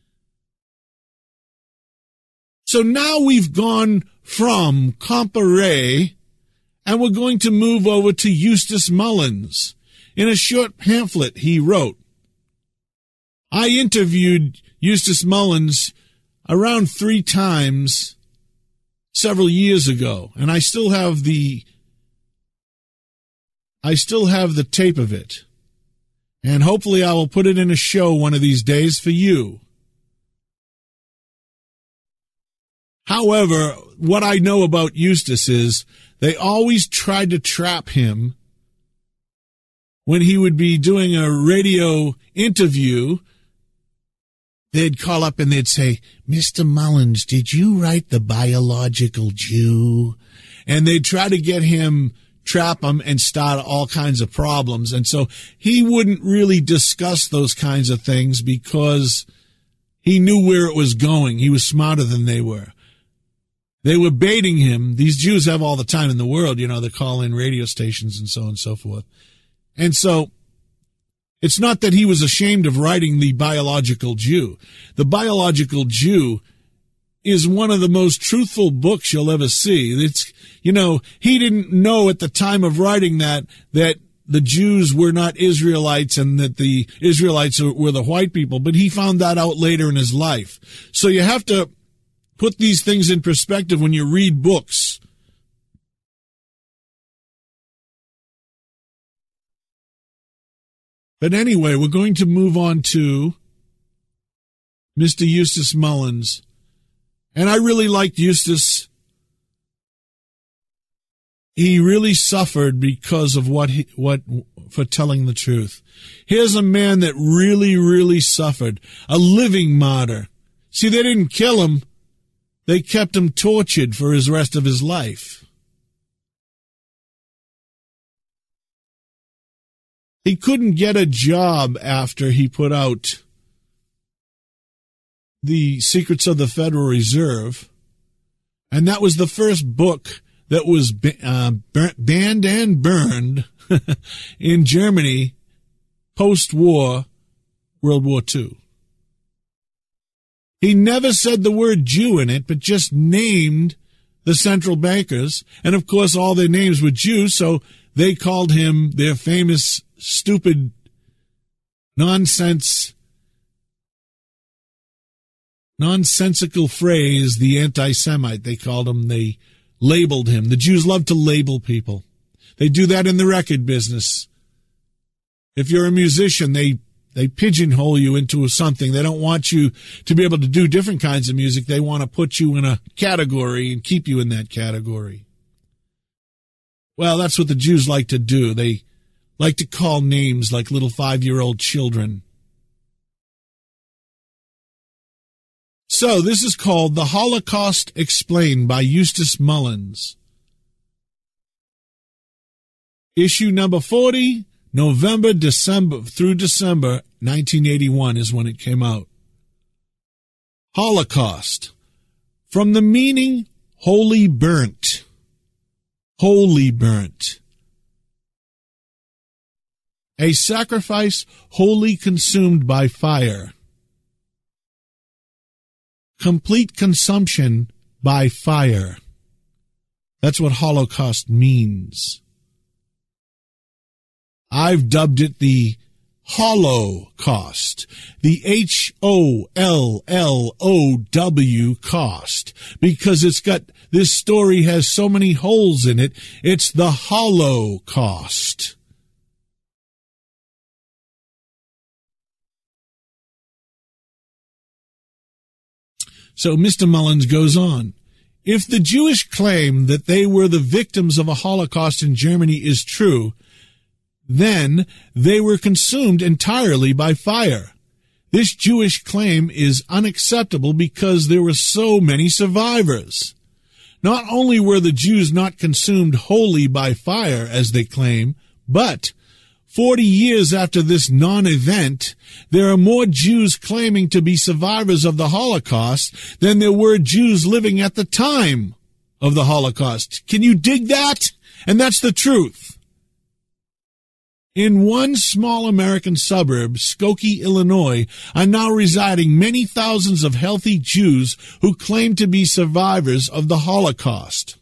So now we've gone from Comparet and we're going to move over to Eustace Mullins. In a short pamphlet he wrote, I interviewed Eustace Mullins around 3 times several years ago, and I still have the tape of it. And hopefully I will put it in a show one of these days for you. However, what I know about Eustace is they always tried to trap him when he would be doing a radio interview. They'd call up and they'd say, Mr. Mullins, did you write The Biological Jew? And they'd try to get him, trap him, and start all kinds of problems. And so he wouldn't really discuss those kinds of things because he knew where it was going. He was smarter than they were. They were baiting him. These Jews have all the time in the world, they call in radio stations and so on and so forth. And so it's not that he was ashamed of writing The Biological Jew. The Biological Jew is one of the most truthful books you'll ever see. It's, he didn't know at the time of writing that the Jews were not Israelites and that the Israelites were the white people, but he found that out later in his life. So you have to put these things in perspective when you read books. But anyway, we're going to move on to Mr. Eustace Mullins. And I really liked Eustace. He really suffered because of for telling the truth. Here's a man that really, really suffered. A living martyr. See, they didn't kill him. They kept him tortured for his rest of his life. He couldn't get a job after he put out The Secrets of the Federal Reserve, and that was the first book that was banned and burned in Germany post-war World War II. He never said the word Jew in it, but just named the central bankers, and of course all their names were Jews, so they called him their famous stupid nonsensical phrase, the anti-Semite. They called him, they labeled him. The Jews love to label people. They do that in the record business. If you're a musician, they pigeonhole you into something. They don't want you to be able to do different kinds of music. They want to put you in a category and keep you in that category. Well, that's what the Jews like to do. They like to call names like little 5-year-old children. So this is called The Holocaust Explained by Eustace Mullins. Issue number 40, December through December 1981 is when it came out. Holocaust. From the meaning, wholly burnt. Wholly burnt. A sacrifice wholly consumed by fire. Complete consumption by fire. That's what Holocaust means. I've dubbed it the Holocaust, the H-O-L-L-O-W cost, because this story has so many holes in it. It's the Holocaust. So Mr. Mullins goes on. If the Jewish claim that they were the victims of a Holocaust in Germany is true, then they were consumed entirely by fire. This Jewish claim is unacceptable because there were so many survivors. Not only were the Jews not consumed wholly by fire, as they claim, but 40 years after this non-event, there are more Jews claiming to be survivors of the Holocaust than there were Jews living at the time of the Holocaust. Can you dig that? And that's the truth. In one small American suburb, Skokie, Illinois, are now residing many thousands of healthy Jews who claim to be survivors of the Holocaust.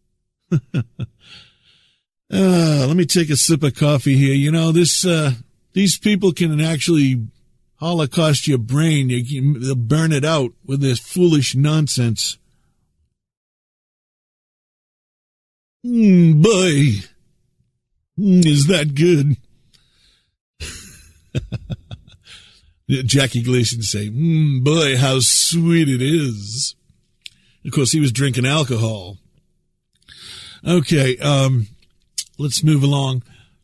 Let me take a sip of coffee here. You know, these people can actually Holocaust your brain. They'll burn it out with this foolish nonsense. Boy, is that good. Jackie Gleason say, boy, how sweet it is. Of course, he was drinking alcohol. Okay, let's move along.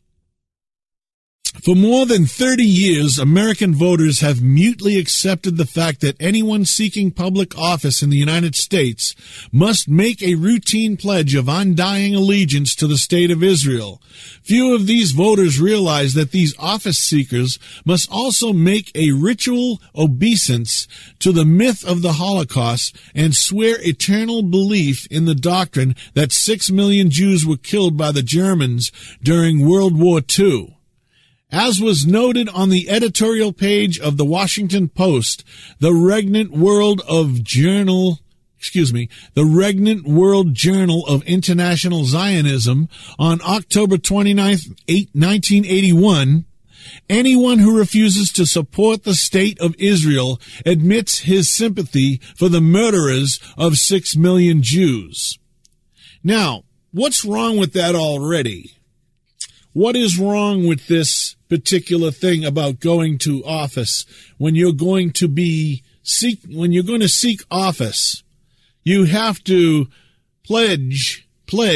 For more than 30 years, American voters have mutely accepted the fact that anyone seeking public office in the United States must make a routine pledge of undying allegiance to the State of Israel. Few of these voters realize that these office seekers must also make a ritual obeisance to the myth of the Holocaust and swear eternal belief in the doctrine that 6 million Jews were killed by the Germans during World War II. As was noted on the editorial page of the Washington Post, the Regnant World Journal of International Zionism on October 29, 1981, anyone who refuses to support the State of Israel admits his sympathy for the murderers of 6 million Jews. Now, what's wrong with that already? What is wrong with this particular thing about going to office? When you're going to seek office, you have to pledge.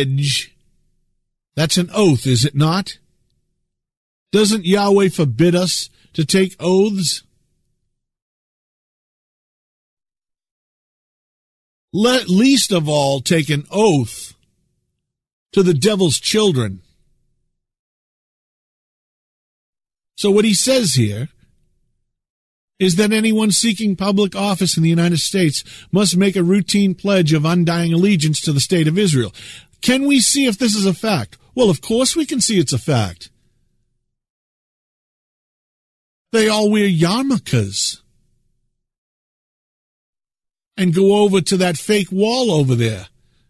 That's an oath, is it not? Doesn't Yahweh forbid us to take oaths? Least of all, take an oath to the devil's children. So what he says here is that anyone seeking public office in the United States must make a routine pledge of undying allegiance to the State of Israel. Can we see if this is a fact? Well, of course we can see it's a fact. They all wear yarmulkes and go over to that fake wall over there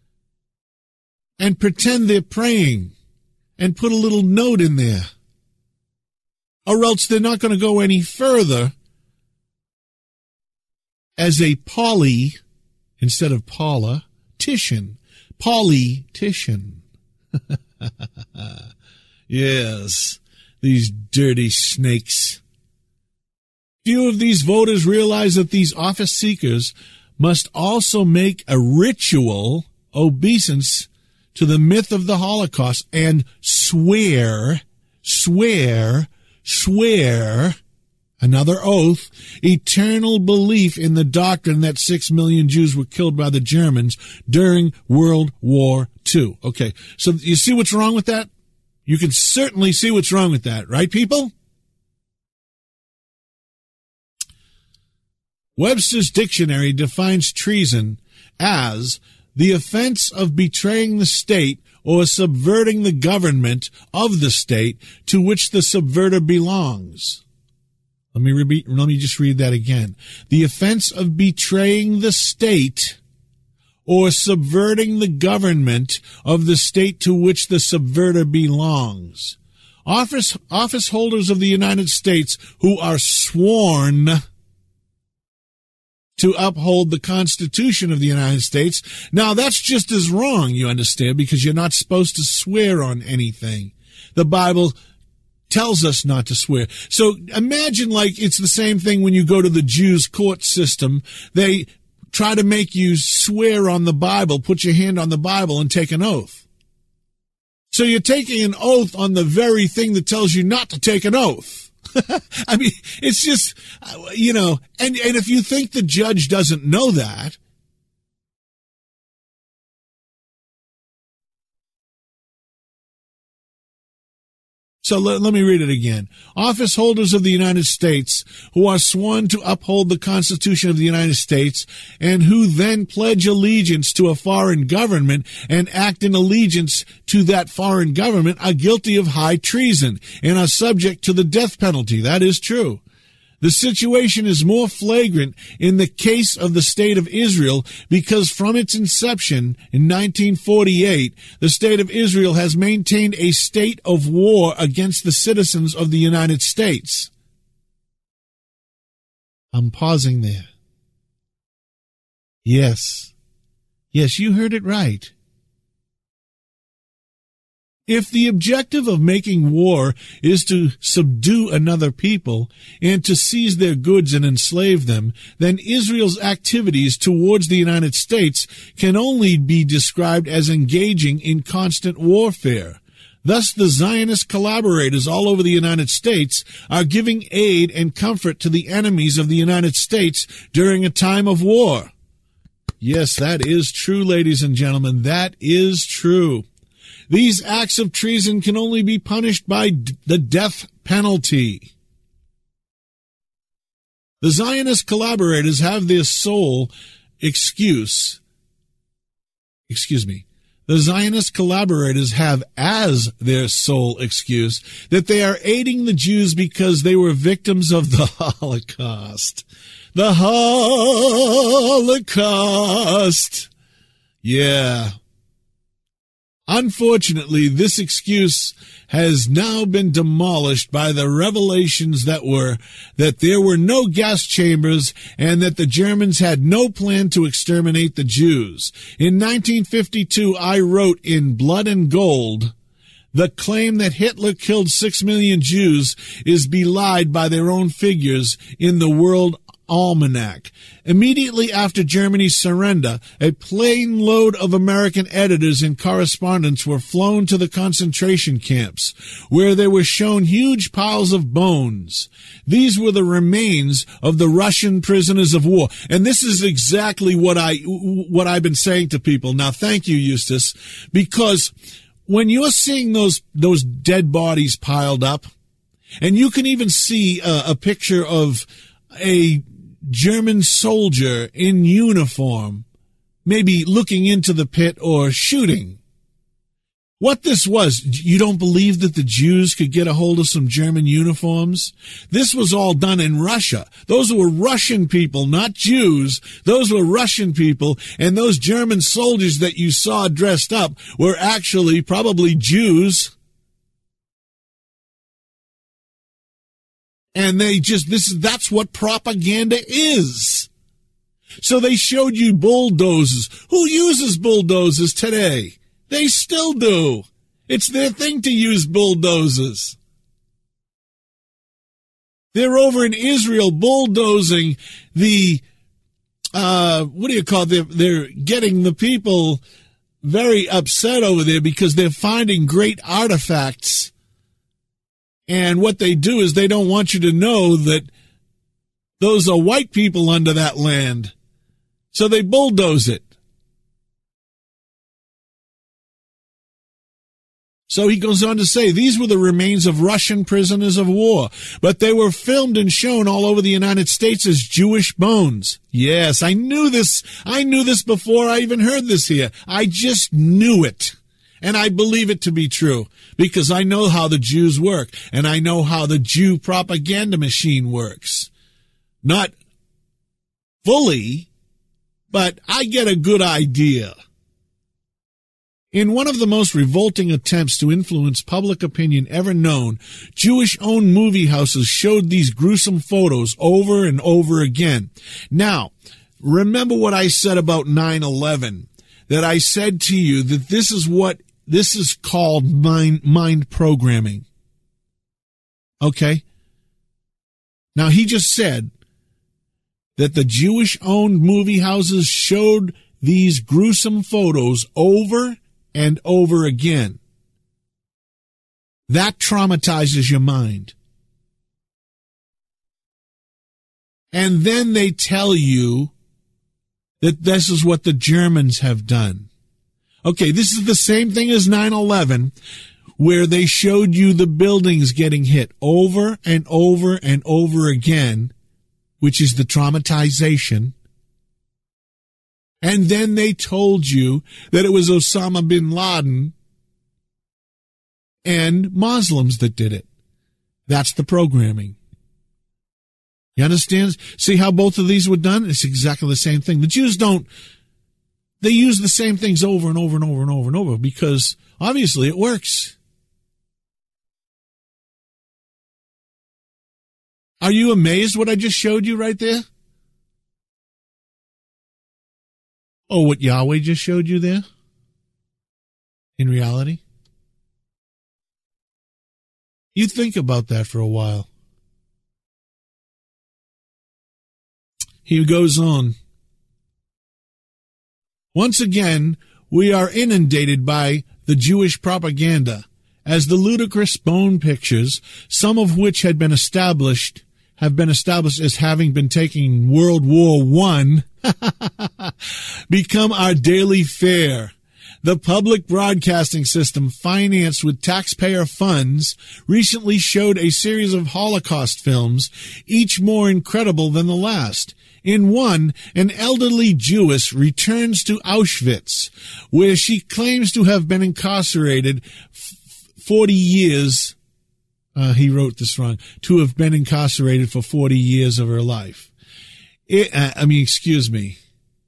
and pretend they're praying and put a little note in there. Or else they're not going to go any further as a poly, instead of politician. Politician. Yes, these dirty snakes. Few of these voters realize that these office seekers must also make a ritual obeisance to the myth of the Holocaust and swear, another oath, eternal belief in the doctrine that 6 million Jews were killed by the Germans during World War II. Okay, so you see what's wrong with that? You can certainly see what's wrong with that, right, people? Webster's dictionary defines treason as the offense of betraying the state or subverting the government of the state to which the subverter belongs. Let me just read that again. The offense of betraying the state or subverting the government of the state to which the subverter belongs. Office holders of the United States who are sworn to uphold the Constitution of the United States. Now, that's just as wrong, you understand, because you're not supposed to swear on anything. The Bible tells us not to swear. So imagine like it's the same thing when you go to the Jews' court system. They try to make you swear on the Bible, put your hand on the Bible, and take an oath. So you're taking an oath on the very thing that tells you not to take an oath. I mean, it's just, you know, and if you think the judge doesn't know that, So let me read it again. Office holders of the United States who are sworn to uphold the Constitution of the United States and who then pledge allegiance to a foreign government and act in allegiance to that foreign government are guilty of high treason and are subject to the death penalty. That is true. The situation is more flagrant in the case of the State of Israel because from its inception in 1948, the State of Israel has maintained a state of war against the citizens of the United States. I'm pausing there. Yes, you heard it right. If the objective of making war is to subdue another people and to seize their goods and enslave them, then Israel's activities towards the United States can only be described as engaging in constant warfare. Thus, the Zionist collaborators all over the United States are giving aid and comfort to the enemies of the United States during a time of war. Yes, that is true, ladies and gentlemen. That is true. These acts of treason can only be punished by the death penalty. The Zionist collaborators have their sole excuse. The Zionist collaborators have as their sole excuse that they are aiding the Jews because they were victims of the Holocaust. The Holocaust. Yeah. Unfortunately, this excuse has now been demolished by the revelations that there were no gas chambers and that the Germans had no plan to exterminate the Jews. In 1952, I wrote in Blood and Gold, the claim that Hitler killed 6 million Jews is belied by their own figures in the World Almanac. Immediately after Germany's surrender, a plane load of American editors and correspondents were flown to the concentration camps, where they were shown huge piles of bones. These were the remains of the Russian prisoners of war. And this is exactly what I've been saying to people. Now, thank you, Eustace, because when you're seeing those dead bodies piled up, and you can even see a picture of a German soldier in uniform, maybe looking into the pit or shooting. What this was, you don't believe that the Jews could get a hold of some German uniforms? This was all done in Russia. Those were Russian people, not Jews. Those were Russian people, and those German soldiers that you saw dressed up were actually probably Jews. And that's what propaganda is. So they showed you bulldozers. Who uses bulldozers today? They still do. It's their thing to use bulldozers. They're over in Israel bulldozing the, they're getting the people very upset over there because they're finding great artifacts. And what they do is they don't want you to know that those are white people under that land. So they bulldoze it. So he goes on to say, these were the remains of Russian prisoners of war, but they were filmed and shown all over the United States as Jewish bones. Yes, I knew this. I knew this before I even heard this here. I just knew it. And I believe it to be true because I know how the Jews work and I know how the Jew propaganda machine works. Not fully, but I get a good idea. In one of the most revolting attempts to influence public opinion ever known, Jewish-owned movie houses showed these gruesome photos over and over again. Now, remember what I said about 9/11, that I said to you that this is called mind programming. Okay? Now, he just said that the Jewish-owned movie houses showed these gruesome photos over and over again. That traumatizes your mind. And then they tell you that this is what the Germans have done. Okay, this is the same thing as 9/11, where they showed you the buildings getting hit over and over and over again, which is the traumatization. And then they told you that it was Osama bin Laden and Muslims that did it. That's the programming. You understand? See how both of these were done? It's exactly the same thing. The Jews they use the same things over and over and over and over and over because obviously it works. Are you amazed what I just showed you right there? Oh, what Yahweh just showed you there? In reality? You think about that for a while. He goes on. Once again, we are inundated by the Jewish propaganda, as the ludicrous bone pictures, some of which have been established as having been taking World War I, become our daily fare. The public broadcasting system, financed with taxpayer funds, recently showed a series of Holocaust films, each more incredible than the last. In one, an elderly Jewess returns to Auschwitz, where she claims to have been incarcerated 40 years. He wrote this wrong. To have been incarcerated for 40 years of her life. Excuse me.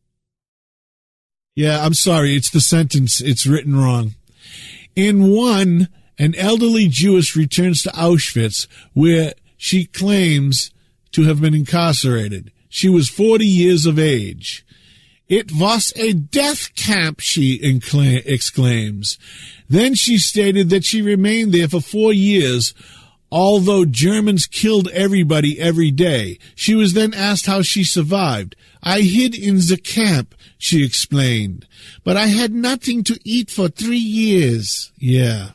Yeah, I'm sorry. It's the sentence. It's written wrong. In one, an elderly Jewess returns to Auschwitz, where she claims to have been incarcerated. She was 40 years of age. It was a death camp, she exclaims. Then she stated that she remained there for 4 years, although Germans killed everybody every day. She was then asked how she survived. I hid in the camp, she explained, but I had nothing to eat for 3 years. Yeah.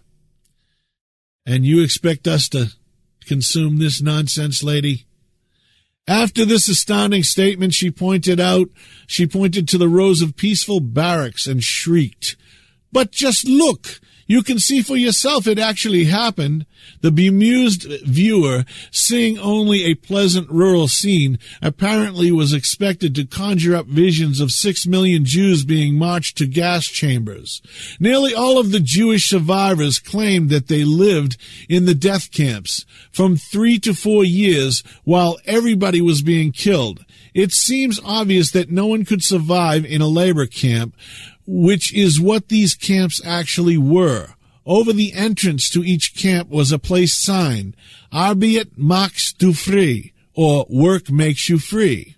And you expect us to consume this nonsense, lady? After this astounding statement, she pointed to the rows of peaceful barracks and shrieked, "But just look! You can see for yourself it actually happened." The bemused viewer, seeing only a pleasant rural scene, apparently was expected to conjure up visions of 6 million Jews being marched to gas chambers. Nearly all of the Jewish survivors claimed that they lived in the death camps from 3 to 4 years while everybody was being killed. It seems obvious that no one could survive in a labor camp, which is what these camps actually were. Over the entrance to each camp was a placed sign, Arbeit macht du frei, or work makes you free.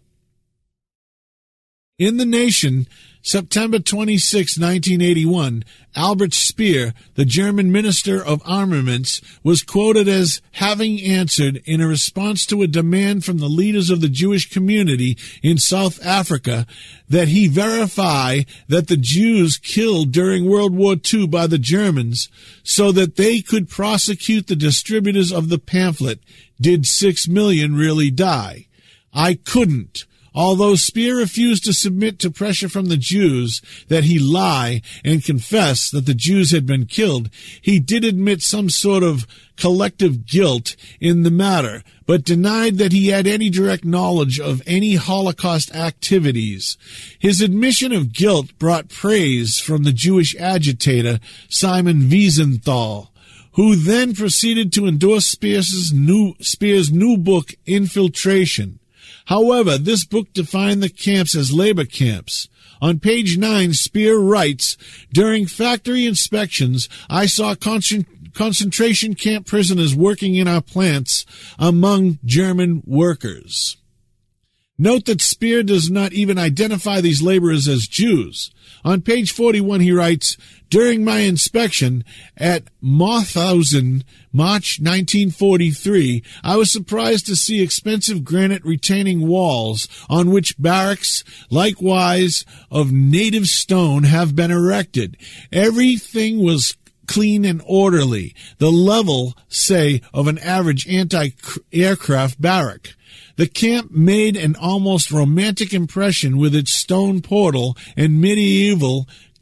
In The Nation, September 26, 1981, Albert Speer, the German Minister of Armaments, was quoted as having answered in a response to a demand from the leaders of the Jewish community in South Africa that he verify that the Jews killed during World War II by the Germans so that they could prosecute the distributors of the pamphlet, "Did 6 million really die?" I couldn't. Although Speer refused to submit to pressure from the Jews that he lie and confess that the Jews had been killed, he did admit some sort of collective guilt in the matter, but denied that he had any direct knowledge of any Holocaust activities. His admission of guilt brought praise from the Jewish agitator Simon Wiesenthal, who then proceeded to endorse Speer's new book, Infiltration. However, this book defined the camps as labor camps. On page 9, Speer writes, "During factory inspections, I saw concentration camp prisoners working in our plants among German workers." Note that Speer does not even identify these laborers as Jews. On page 41, he writes, "During my inspection at Mauthausen, March 1943, I was surprised to see expensive granite retaining walls on which barracks, likewise of native stone, have been erected. Everything was clean and orderly, the level, say, of an average anti-aircraft barrack. The camp made an almost romantic impression with its stone portal and medieval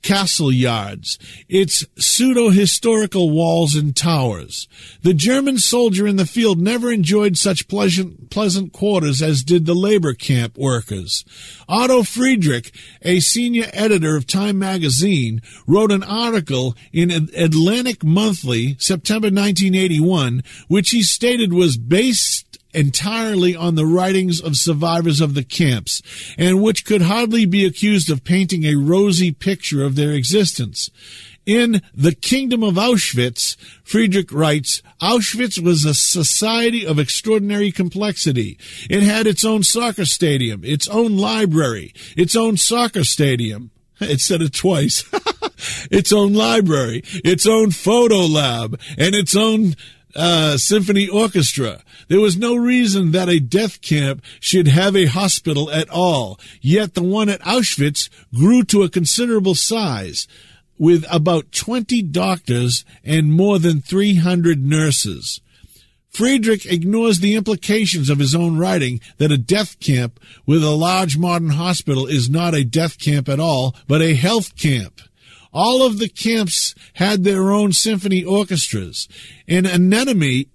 castle yards, its pseudo-historical walls and towers. The German soldier in the field never enjoyed such pleasant quarters as did the labor camp workers. Otto Friedrich, a senior editor of Time magazine, wrote an article in Atlantic Monthly, September 1981, which he stated was based entirely on the writings of survivors of the camps, and which could hardly be accused of painting a rosy picture of their existence. In The Kingdom of Auschwitz, Friedrich writes, Auschwitz was a society of extraordinary complexity. It had its own soccer stadium, its own library, its own soccer stadium. It said it twice. Its own library, its own photo lab, and its own symphony orchestra. There was no reason that a death camp should have a hospital at all, yet the one at Auschwitz grew to a considerable size, with about 20 doctors and more than 300 nurses. Friedrich ignores the implications of his own writing that a death camp with a large modern hospital is not a death camp at all, but a health camp. All of the camps had their own symphony orchestras. An amenity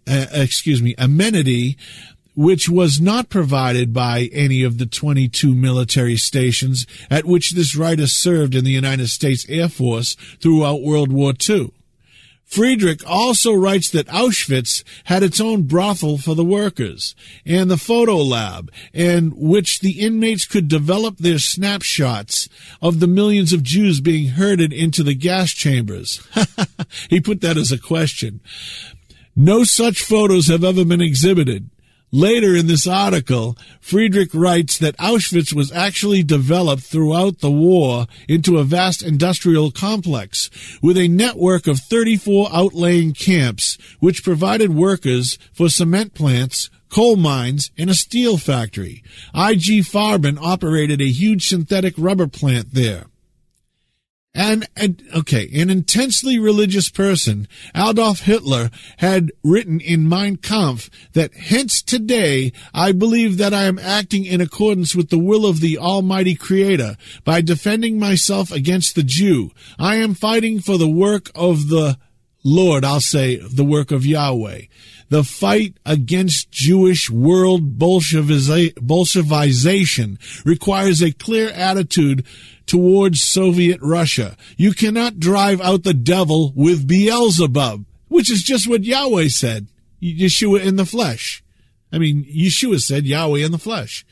which was not provided by any of the 22 military stations at which this writer served in the United States Air Force throughout World War II. Friedrich also writes that Auschwitz had its own brothel for the workers and the photo lab, in which the inmates could develop their snapshots of the millions of Jews being herded into the gas chambers. He put that as a question. No such photos have ever been exhibited. Later in this article, Friedrich writes that Auschwitz was actually developed throughout the war into a vast industrial complex with a network of 34 outlying camps which provided workers for cement plants, coal mines, and a steel factory. I.G. Farben operated a huge synthetic rubber plant there. An intensely religious person, Adolf Hitler, had written in Mein Kampf that, hence today, I believe that I am acting in accordance with the will of the Almighty Creator by defending myself against the Jew. I am fighting for the work of the Lord, I'll say the work of Yahweh. The fight against Jewish world Bolshevization requires a clear attitude towards Soviet Russia. You cannot drive out the devil with Beelzebub, which is just what Yahweh said. Yeshua in the flesh. Yeshua said Yahweh in the flesh.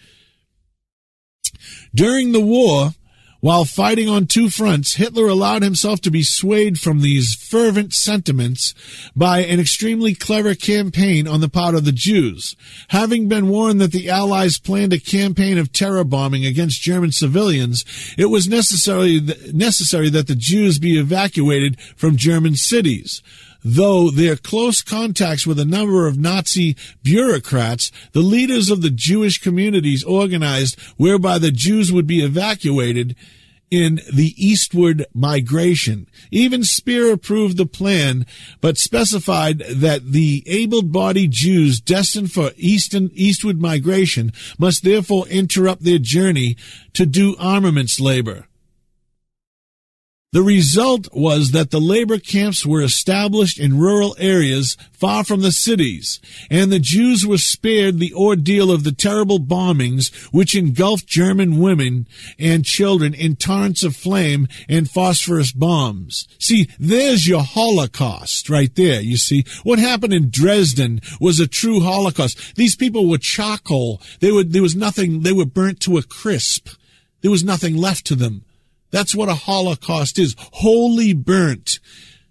During the war, while fighting on two fronts, Hitler allowed himself to be swayed from these fervent sentiments by an extremely clever campaign on the part of the Jews. Having been warned that the Allies planned a campaign of terror bombing against German civilians, it was necessary that the Jews be evacuated from German cities. Though their close contacts with a number of Nazi bureaucrats, the leaders of the Jewish communities organized whereby the Jews would be evacuated in the eastward migration. Even Speer approved the plan, but specified that the able-bodied Jews destined for eastward migration must therefore interrupt their journey to do armaments labor. The result was that the labor camps were established in rural areas far from the cities, and the Jews were spared the ordeal of the terrible bombings which engulfed German women and children in torrents of flame and phosphorus bombs. See, there's your Holocaust right there, you see. What happened in Dresden was a true Holocaust. These people were charcoal. There was nothing, they were burnt to a crisp. There was nothing left to them. That's what a Holocaust is. Wholly burnt.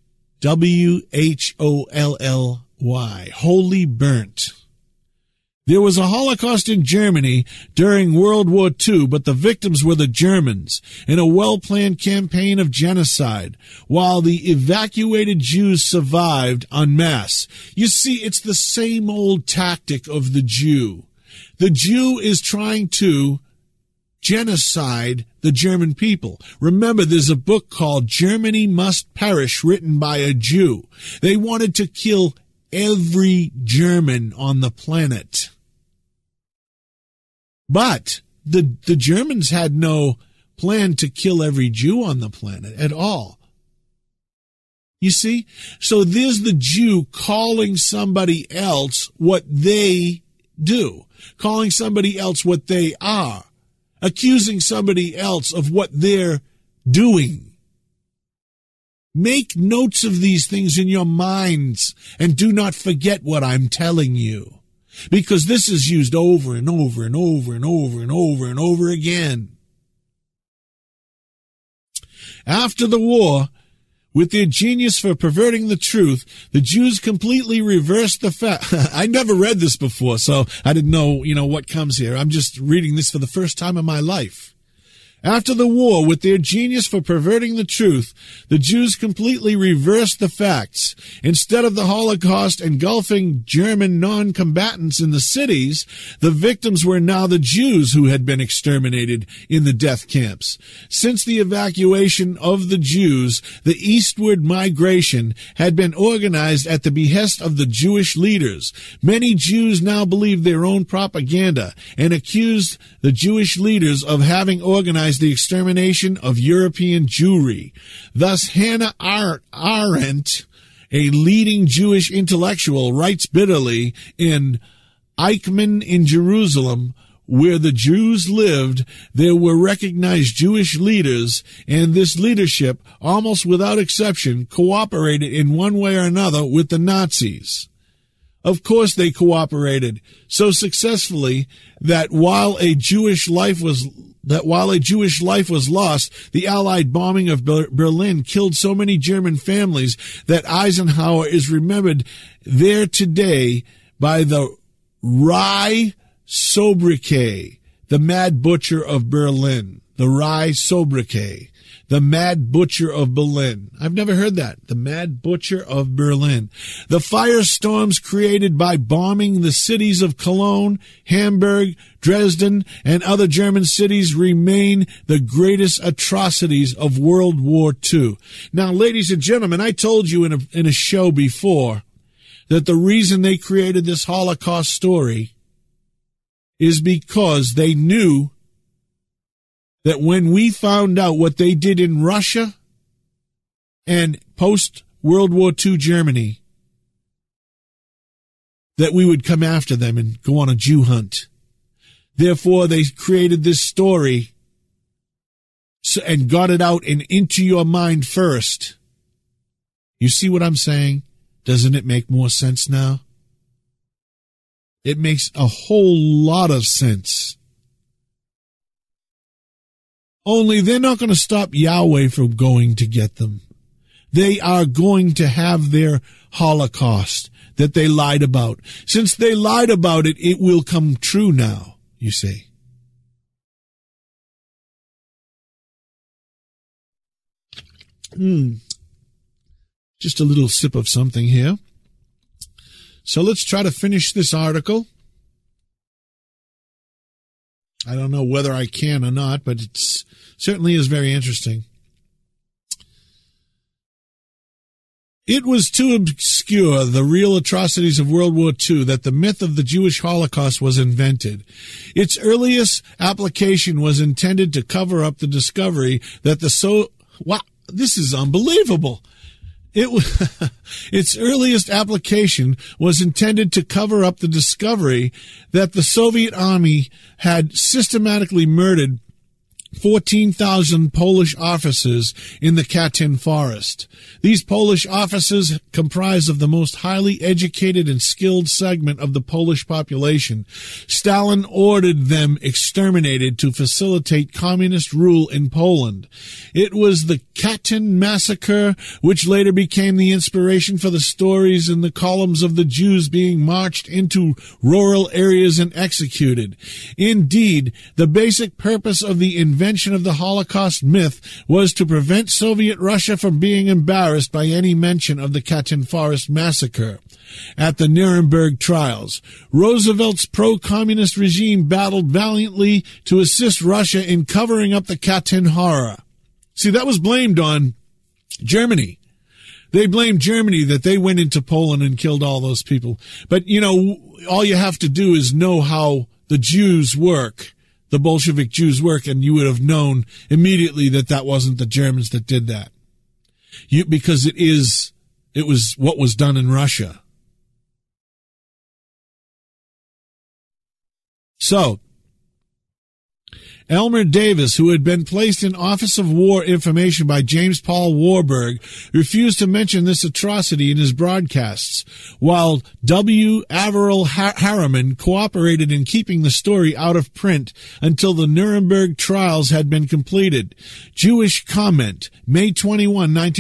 W-H-O-L-L-Y. Wholly burnt. There was a Holocaust in Germany during World War II, but the victims were the Germans in a well-planned campaign of genocide, while the evacuated Jews survived en masse. You see, it's the same old tactic of the Jew. The Jew is trying to genocide the German people. Remember, there's a book called Germany Must Perish, written by a Jew. They wanted to kill every German on the planet. But the Germans had no planned to kill every Jew on the planet at all. You see? So there's the Jew calling somebody else what they do, calling somebody else what they are, accusing somebody else of what they're doing. Make notes of these things in your minds and do not forget what I'm telling you, because this is used over and over and over and over and over and over again. After the war, with their genius for perverting the truth, the Jews completely reversed the fact. I never read this before, so I didn't know, what comes here. I'm just reading this for the first time in my life. After the war, with their genius for perverting the truth, the Jews completely reversed the facts. Instead of the Holocaust engulfing German non-combatants in the cities, the victims were now the Jews who had been exterminated in the death camps. Since the evacuation of the Jews, the eastward migration had been organized at the behest of the Jewish leaders. Many Jews now believed their own propaganda and accused the Jewish leaders of having organized the extermination of European Jewry. Thus, Hannah Arendt, a leading Jewish intellectual, writes bitterly in Eichmann in Jerusalem, where the Jews lived, there were recognized Jewish leaders, and this leadership, almost without exception, cooperated in one way or another with the Nazis. Of course they cooperated so successfully that while a Jewish life was lost, the Allied bombing of Berlin killed so many German families that Eisenhower is remembered there today by the Rye Sobriquet, the Mad Butcher of Berlin. The Rye Sobriquet, the Mad Butcher of Berlin. I've never heard that. The Mad Butcher of Berlin. The firestorms created by bombing the cities of Cologne, Hamburg, Dresden, and other German cities remain the greatest atrocities of World War II. Now, ladies and gentlemen, I told you in a show before that the reason they created this Holocaust story is because they knew that when we found out what they did in Russia and post-World War II Germany, that we would come after them and go on a Jew hunt. Therefore, they created this story and got it out and into your mind first. You see what I'm saying? Doesn't it make more sense now? It makes a whole lot of sense. Only they're not going to stop Yahweh from going to get them. They are going to have their Holocaust that they lied about. Since they lied about it, it will come true now, you see. Just a little sip of something here. So let's try to finish this article. I don't know whether I can or not, but it certainly is very interesting. It was to obscure the real atrocities of World War II that the myth of the Jewish Holocaust was invented. Its earliest application was intended to cover up the discovery that wow, this is unbelievable. Its earliest application was intended to cover up the discovery that the Soviet army had systematically murdered 14,000 Polish officers in the Katyn forest. These Polish officers comprised of the most highly educated and skilled segment of the Polish population. Stalin ordered them exterminated to facilitate communist rule in Poland. It was the Katyn massacre which later became the inspiration for the stories in the columns of the Jews being marched into rural areas and executed. Indeed, the basic purpose of the invention of the Holocaust myth was to prevent Soviet Russia from being embarrassed by any mention of the Katyn Forest massacre. At the Nuremberg trials, Roosevelt's pro-communist regime battled valiantly to assist Russia in covering up the Katyn horror. See, that was blamed on Germany. They blamed Germany that they went into Poland and killed all those people. But, all you have to do is know how the Jews work. the Bolshevik Jews work, and you would have known immediately that that wasn't the Germans that did that. Because it was what was done in Russia. So, Elmer Davis, who had been placed in Office of War Information by James Paul Warburg, refused to mention this atrocity in his broadcasts, while W. Averill Harriman cooperated in keeping the story out of print until the Nuremberg trials had been completed. Jewish Comment, May 21,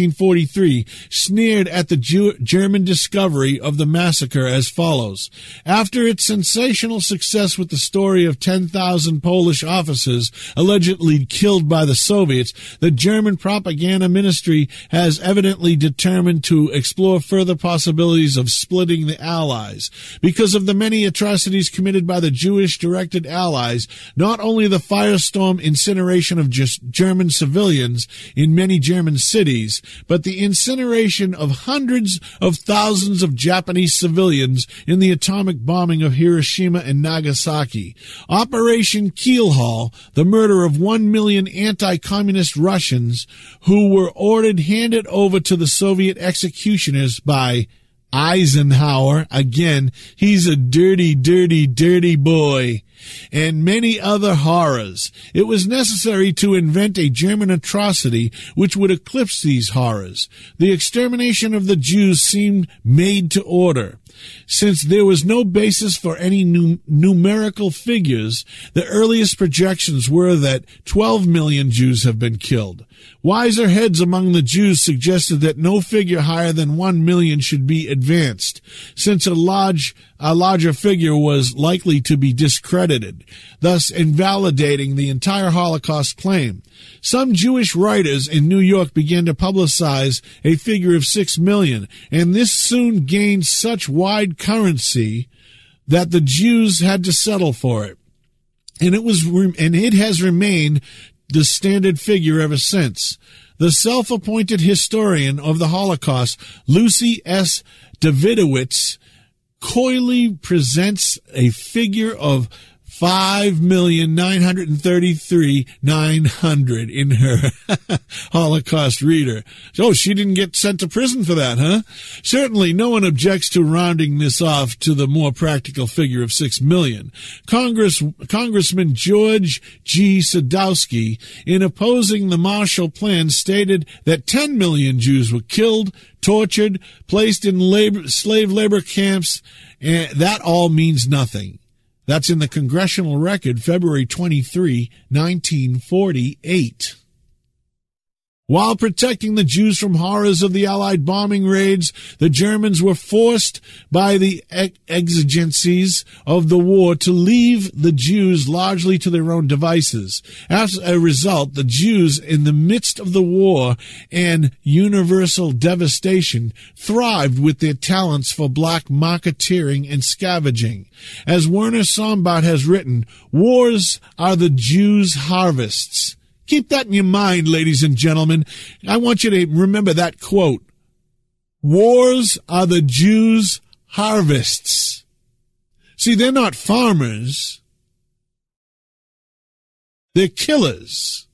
1943, sneered at the German discovery of the massacre as follows. After its sensational success with the story of 10,000 Polish officers allegedly killed by the Soviets, the German propaganda ministry has evidently determined to explore further possibilities of splitting the Allies. Because of the many atrocities committed by the Jewish-directed Allies, not only the firestorm incineration of German civilians in many German cities, but the incineration of hundreds of thousands of Japanese civilians in the atomic bombing of Hiroshima and Nagasaki. Operation Keelhaul, the murder of 1 million anti-communist Russians who were handed over to the Soviet executioners by Eisenhower. Again, he's a dirty, dirty, dirty boy. And many other horrors. It was necessary to invent a German atrocity which would eclipse these horrors. The extermination of the Jews seemed made to order. Since there was no basis for any numerical figures, the earliest projections were that 12 million Jews have been killed. Wiser heads among the Jews suggested that no figure higher than 1 million should be advanced, since a larger figure was likely to be discredited, thus invalidating the entire Holocaust claim. Some Jewish writers in New York began to publicize a figure of 6 million, and this soon gained such wide currency that the Jews had to settle for it. And it has remained the standard figure ever since. The self-appointed historian of the Holocaust, Lucy S. Davidowitz, coyly presents a figure of 5,933,900 in her Holocaust reader. Oh, she didn't get sent to prison for that, huh? Certainly no one objects to rounding this off to the more practical figure of 6 million. Congressman George G. Sadowski, in opposing the Marshall Plan, stated that 10 million Jews were killed, tortured, placed in slave labor camps, and that all means nothing. That's in the Congressional Record, February 23, 1948. While protecting the Jews from horrors of the Allied bombing raids, the Germans were forced by the exigencies of the war to leave the Jews largely to their own devices. As a result, the Jews, in the midst of the war and universal devastation, thrived with their talents for black marketeering and scavenging. As Werner Sombart has written, wars are the Jews' harvests. Keep that in your mind, ladies and gentlemen. I want you to remember that quote. Wars are the Jews' harvests. See, they're not farmers. They're killers.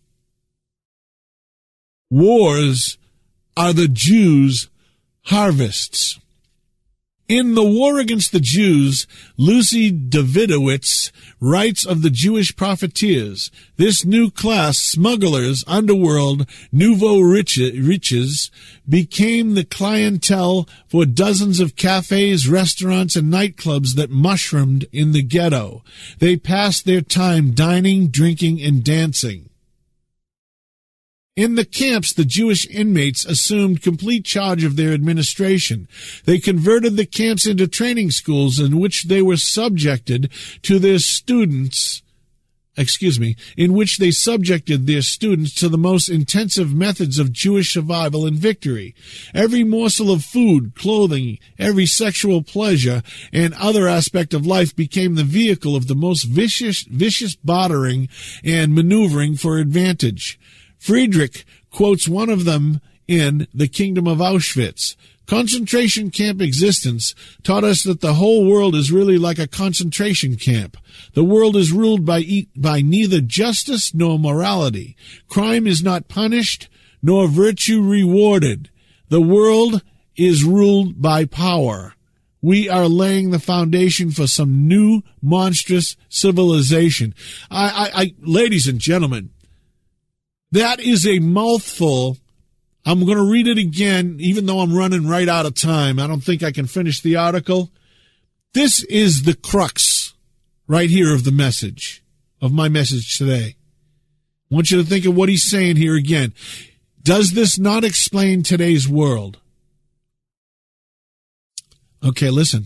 Wars are the Jews' harvests. In The War Against the Jews, Lucy Davidowitz writes of the Jewish profiteers. This new class, smugglers, underworld, nouveau riches, became the clientele for dozens of cafes, restaurants, and nightclubs that mushroomed in the ghetto. They passed their time dining, drinking, and dancing. In the camps, the Jewish inmates assumed complete charge of their administration. They converted the camps into training schools in which they were subjected to their students, in which they subjected their students to the most intensive methods of Jewish survival and victory. Every morsel of food, clothing, every sexual pleasure, and other aspect of life became the vehicle of the most vicious bartering and maneuvering for advantage. Friedrich quotes one of them in The Kingdom of Auschwitz. Concentration camp existence taught us that the whole world is really like a concentration camp. The world is ruled by neither justice nor morality. Crime is not punished, nor virtue rewarded. The world is ruled by power. We are laying the foundation for some new monstrous civilization. Ladies and gentlemen, that is a mouthful. I'm going to read it again, even though I'm running right out of time. I don't think I can finish the article. This is the crux right here of the message, of my message today. I want you to think of what he's saying here again. Does this not explain today's world? Okay, listen.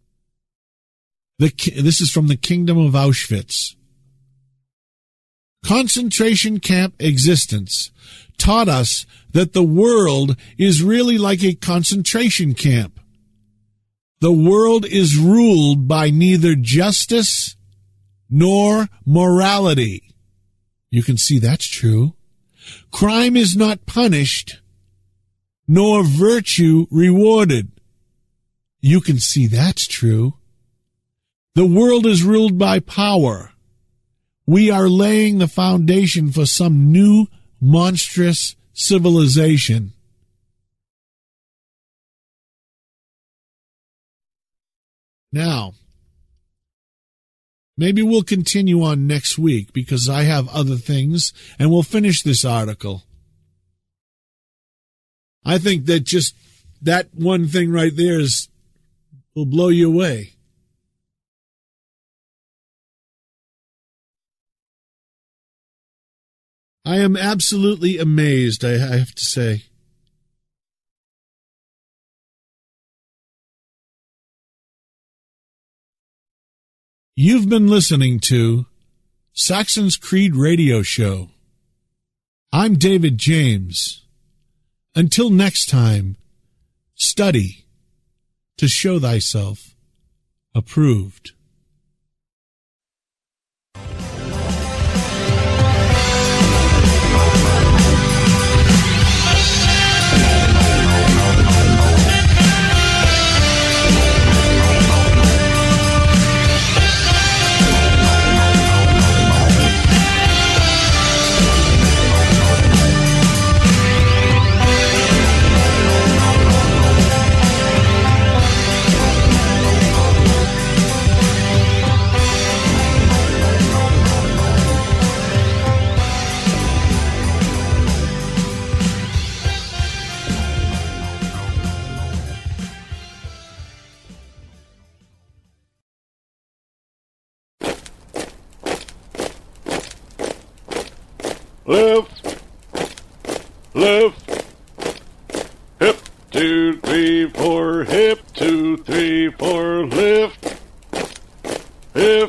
This is from the Kingdom of Auschwitz. Concentration camp existence taught us that the world is really like a concentration camp. The world is ruled by neither justice nor morality. You can see that's true. Crime is not punished, nor virtue rewarded. You can see that's true. The world is ruled by power. We are laying the foundation for some new monstrous civilization. Now, maybe we'll continue on next week because I have other things, and we'll finish this article. I think that just that one thing right there will blow you away. I am absolutely amazed, I have to say. You've been listening to Saxon's Creed Radio Show. I'm David James. Until next time, study to show thyself approved. Left, left, hip, 2, 3, 4, hip, 2, 3, 4, lift, hip.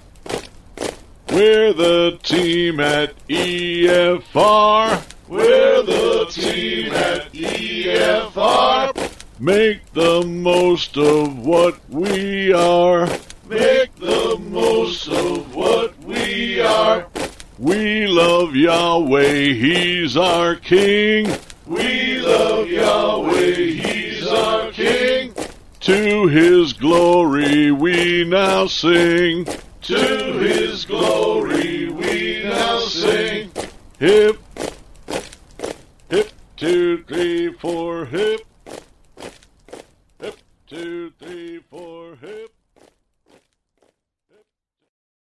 We're the team at EFR. We're the team at EFR. Make the most of what we are. Make the most of what we are. We love Yahweh, He's our King. We love Yahweh, He's our King. To His glory we now sing. To His glory we now sing. Hip, hip, 2, 3, 4, hip.